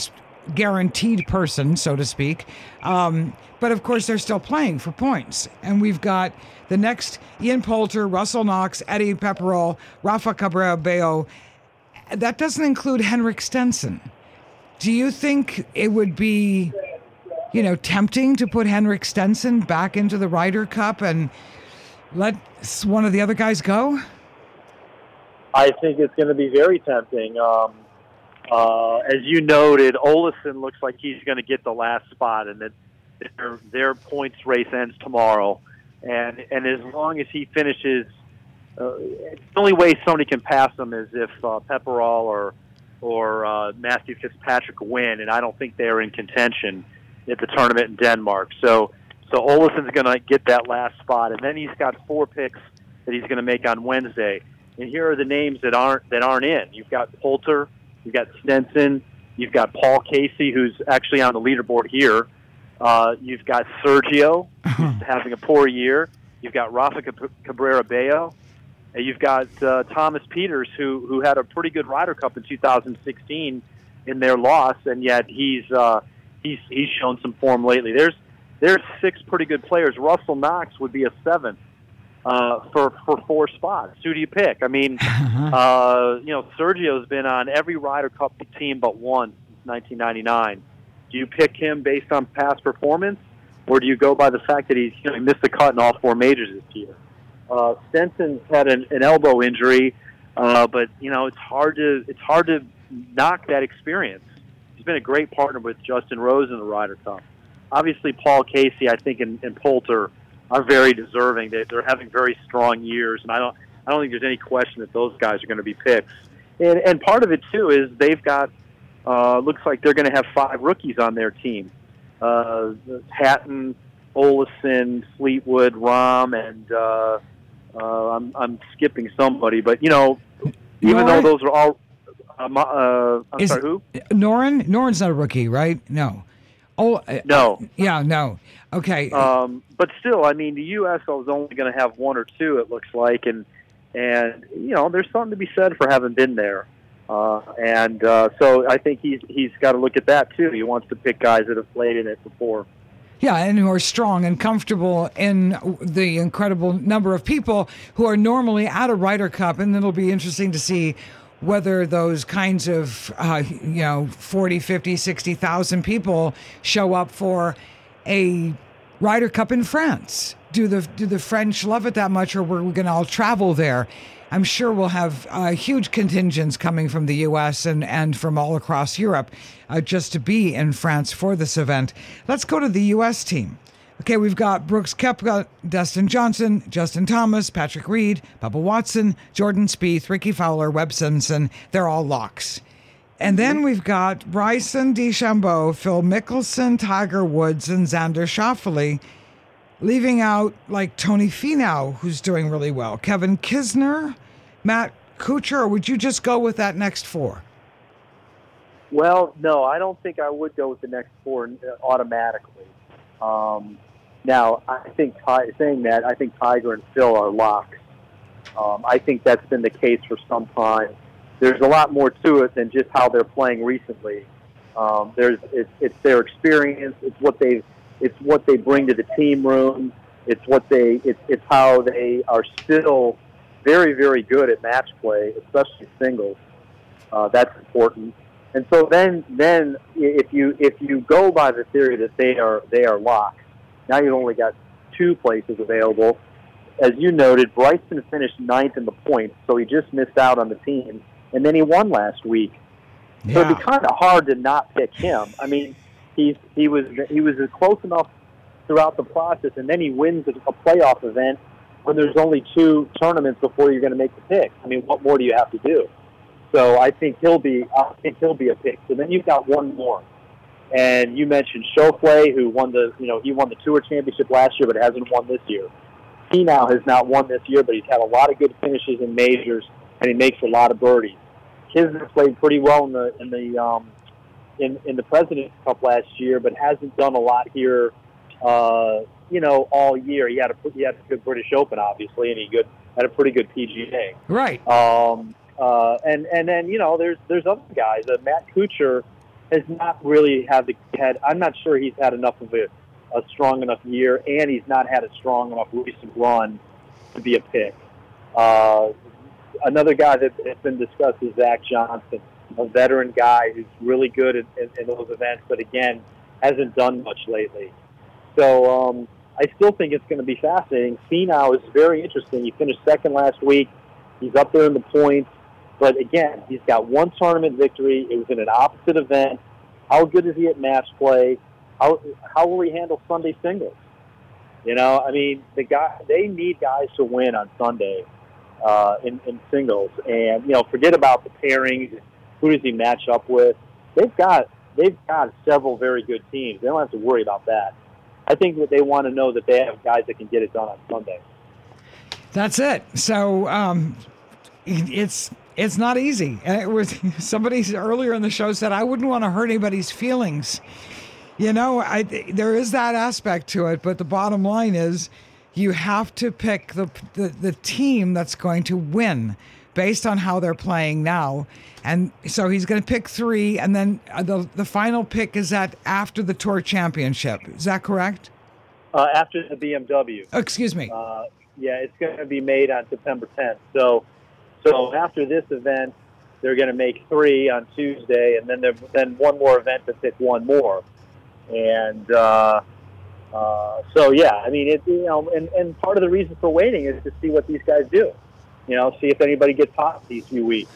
guaranteed person, so to speak. Um, but of course, they're still playing for points. And we've got the next Ian Poulter, Russell Knox, Eddie Pepperell, Rafa Cabrera-Bello. That doesn't include Henrik Stenson. Do you think it would be, you know, tempting to put Henrik Stenson back into the Ryder Cup and let one of the other guys go? I think it's going to be very tempting. Um, uh, as you noted, Olesen looks like he's going to get the last spot, and that their, their points race ends tomorrow. And and as long as he finishes, uh, the only way somebody can pass him is if uh, Pepperell or or uh, Matthew Fitzpatrick win, and I don't think they're in contention at the tournament in Denmark. So so Olesen's going to get that last spot, and then he's got four picks that he's going to make on Wednesday. And here are the names that aren't that aren't in. You've got Poulter, you've got Stenson, you've got Paul Casey, who's actually on the leaderboard here. Uh, you've got Sergio, who's having a poor year. You've got Rafa Cabrera-Bello. And you've got uh, Thomas Peters, who who had a pretty good Ryder Cup in two thousand sixteen in their loss, and yet he's uh, he's he's shown some form lately. There's there's six pretty good players. Russell Knox would be a seventh. Uh, for for four spots. Who do you pick? I mean, uh, you know, Sergio's been on every Ryder Cup team but one since nineteen ninety-nine. Do you pick him based on past performance, or do you go by the fact that he's, you know, he missed the cut in all four majors this year? Uh, Stenson's had an, an elbow injury, uh, but you know, it's hard to it's hard to knock that experience. He's been a great partner with Justin Rose in the Ryder Cup. Obviously, Paul Casey, I think, and, and Poulter are very deserving. They, they're having very strong years, and I don't I don't think there's any question that those guys are going to be picks. And, and part of it, too, is they've got, uh, looks like they're going to have five rookies on their team. Uh, Hatton, Olesen, Fleetwood, Rahm, and uh, uh, I'm, I'm skipping somebody. But, you know, even Noren? though those are all, uh, uh, I'm Is sorry, who? Noren? Noren's not a rookie, right? No. Oh, uh, No. Yeah, no. Okay. Um, but still, I mean, the U S is only going to have one or two, it looks like, and and you know, there's something to be said for having been there. Uh, and uh, so I think he's he's got to look at that too. He wants to pick guys that have played in it before. Yeah, and who are strong and comfortable in the incredible number of people who are normally at a Ryder Cup, and it'll be interesting to see whether those kinds of, uh, you know, forty, fifty, sixty thousand people show up for a Ryder Cup in France. Do the do the French love it that much, or we're we going to all travel there? I'm sure we'll have uh, huge contingents coming from the U S and, and from all across Europe uh, just to be in France for this event. Let's go to the U S team. Okay, we've got Brooks Koepka, Dustin Johnson, Justin Thomas, Patrick Reed, Bubba Watson, Jordan Spieth, Ricky Fowler, Webb Simpson. They're all locks. And then we've got Bryson DeChambeau, Phil Mickelson, Tiger Woods, and Xander Schauffele, leaving out like Tony Finau, who's doing really well, Kevin Kisner, Matt Kuchar. Or would you just go with that next four? Well, no, I don't think I would go with the next four automatically. Um, now, I think saying that, I think Tiger and Phil are locks. Um, I think that's been the case for some time. There's a lot more to it than just how they're playing recently. Um, there's it's, it's their experience. It's what they it's what they bring to the team room. It's what they it's it's how they are still very very good at match play, especially singles. Uh, that's important. And so then then if you if you go by the theory that they are they are locked, now you've only got two places available. As you noted, Bryson finished ninth in the points, so he just missed out on the team. And then he won last week. Yeah. So it'd be kind of hard to not pick him. I mean, he's he was he was close enough throughout the process, and then he wins a, a playoff event when there's only two tournaments before you're going to make the pick. I mean, what more do you have to do? So I think he'll be I think he'll be a pick. So then you've got one more, and you mentioned Schauffele, who won the you know he won the Tour Championship last year, but hasn't won this year. He now has not won this year, but he's had a lot of good finishes in majors, and he makes a lot of birdies. Kisner played pretty well in the in the um, in in the President's Cup last year, but hasn't done a lot here. Uh, you know, all year he had a he had a good British Open, obviously, and he good had a pretty good P G A. Right. Um, uh, and and then you know, there's there's other guys. Uh, Matt Kuchar has not really had the had. I'm not sure he's had enough of a, a strong enough year, and he's not had a strong enough recent run to be a pick. Uh, another guy that has been discussed is Zach Johnson, a veteran guy who's really good in, in, in those events, but again, hasn't done much lately. So um, I still think it's going to be fascinating. Finau is very interesting. He finished second last week. He's up there in the points. But again, he's got one tournament victory. It was in an opposite event. How good is he at match play? How how will he handle Sunday singles? You know, I mean, the guy they need guys to win on Sunday uh, in, in singles, and you know, forget about the pairings. Who does he match up with? They've got they've got several very good teams. They don't have to worry about that. I think that they want to know that they have guys that can get it done on Sunday. That's it. So um, it's. It's not easy. And it was somebody earlier in the show said, I wouldn't want to hurt anybody's feelings. You know, I, there is that aspect to it, but the bottom line is you have to pick the, the, the team that's going to win based on how they're playing now. And so he's going to pick three, and then the, the final pick is at after the Tour Championship. Is that correct? Uh, after the B M W. Oh, excuse me. Uh, yeah, it's going to be made on September tenth. So So after this event, they're going to make three on Tuesday, and then then one more event to pick one more. And uh, uh, so, yeah, I mean, it, you know, and, and part of the reason for waiting is to see what these guys do. You know, see if anybody gets hot these few weeks.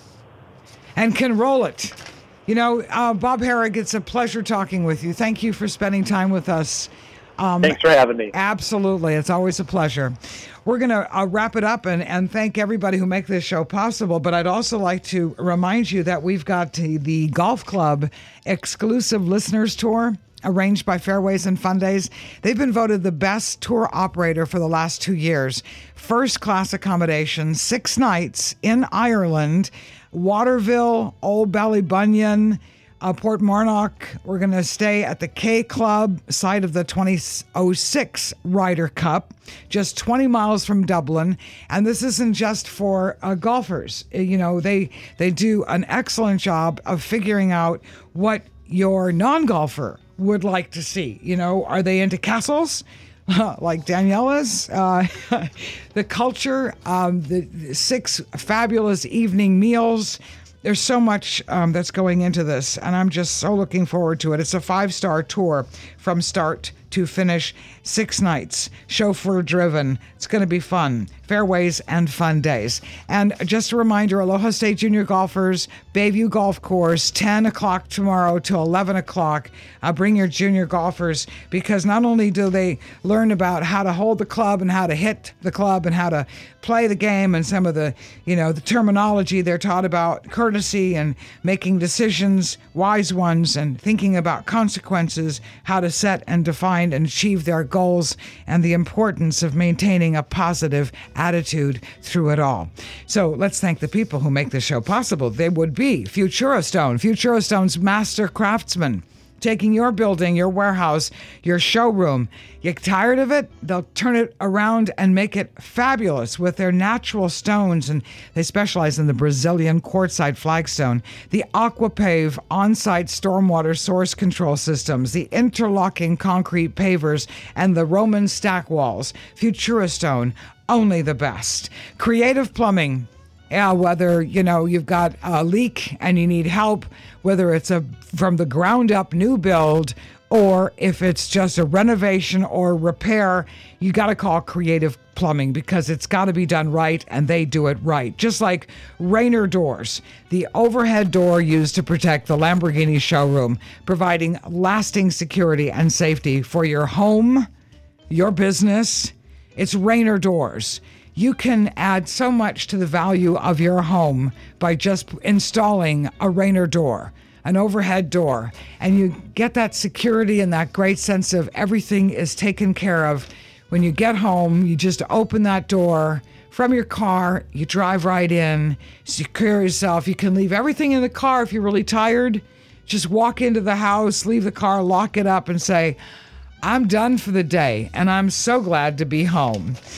And can roll it. You know, uh, Bob Harig, it's a pleasure talking with you. Thank you for spending time with us. Um, Thanks for having me. Absolutely. It's always a pleasure. We're going to uh, wrap it up and, and thank everybody who make this show possible. But I'd also like to remind you that we've got the, the Golf Club exclusive listeners tour arranged by Fairways and Fun Days. They've been voted the best tour operator for the last two years. First class accommodation, six nights in Ireland, Waterville, Old Ballybunion, Uh, Port Marnock. We're going to stay at the K Club, site of the twenty oh six Ryder Cup, just twenty miles from Dublin. And this isn't just for uh, golfers. You know, they they do an excellent job of figuring out what your non-golfer would like to see. You know, are they into castles? Like Danielle is, uh, the culture, um, the, the six fabulous evening meals. There's so much um, that's going into this, and I'm just so looking forward to it. It's a five-star tour from start to finish, six nights, chauffeur-driven. It's going to be fun. Fairways and Fun Days. And just a reminder, Aloha State Junior Golfers, Bayview Golf Course, ten o'clock tomorrow to eleven o'clock. Uh, bring your junior golfers, because not only do they learn about how to hold the club and how to hit the club and how to play the game and some of the, you know, the terminology, they're taught about courtesy and making decisions, wise ones, and thinking about consequences, how to set and define and achieve their goals, and the importance of maintaining a positive attitude through it all. So let's thank the people who make this show possible. They would be Futurostone, Futurastone's master craftsman, taking your building, your warehouse, your showroom. You're tired of it? They'll turn it around and make it fabulous with their natural stones, and they specialize in the Brazilian quartzite flagstone, the Aquapave on-site stormwater source control systems, the interlocking concrete pavers, and the Roman stack walls. Futurostone, only the best. Creative Plumbing. Yeah, whether, you know, you've got a leak and you need help, whether it's a from the ground up new build or if it's just a renovation or repair, you got to call Creative Plumbing, because it's got to be done right, and they do it right. Just like Rainer Doors, the overhead door used to protect the Lamborghini showroom, providing lasting security and safety for your home, your business. It's Rainer Doors. You can add so much to the value of your home by just installing a Rainer door, an overhead door, and you get that security and that great sense of everything is taken care of. When you get home, you just open that door from your car, you drive right in, secure yourself. You can leave everything in the car if you're really tired. Just walk into the house, leave the car, lock it up, and say, I'm done for the day, and I'm so glad to be home.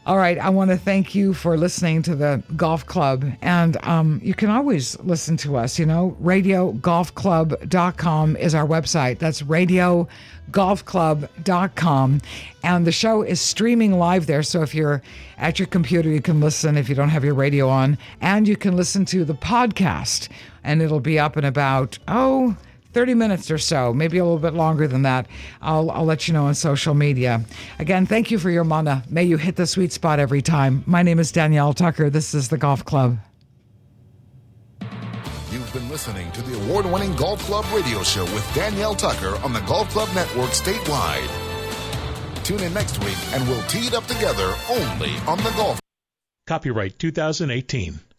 All right, I want to thank you for listening to the Golf Club. And um, you can always listen to us, you know. radio golf club dot com is our website. That's radio golf club dot com. And the show is streaming live there. So if you're at your computer, you can listen if you don't have your radio on. And you can listen to the podcast. And it'll be up in about, oh... thirty minutes or so, maybe a little bit longer than that. I'll, I'll let you know on social media. Again, thank you for your mana. May you hit the sweet spot every time. My name is Danielle Tucker. This is the Golf Club. You've been listening to the award-winning Golf Club radio show with Danielle Tucker on the Golf Club Network statewide. Tune in next week and we'll tee it up together only on the Golf. Copyright two thousand eighteen.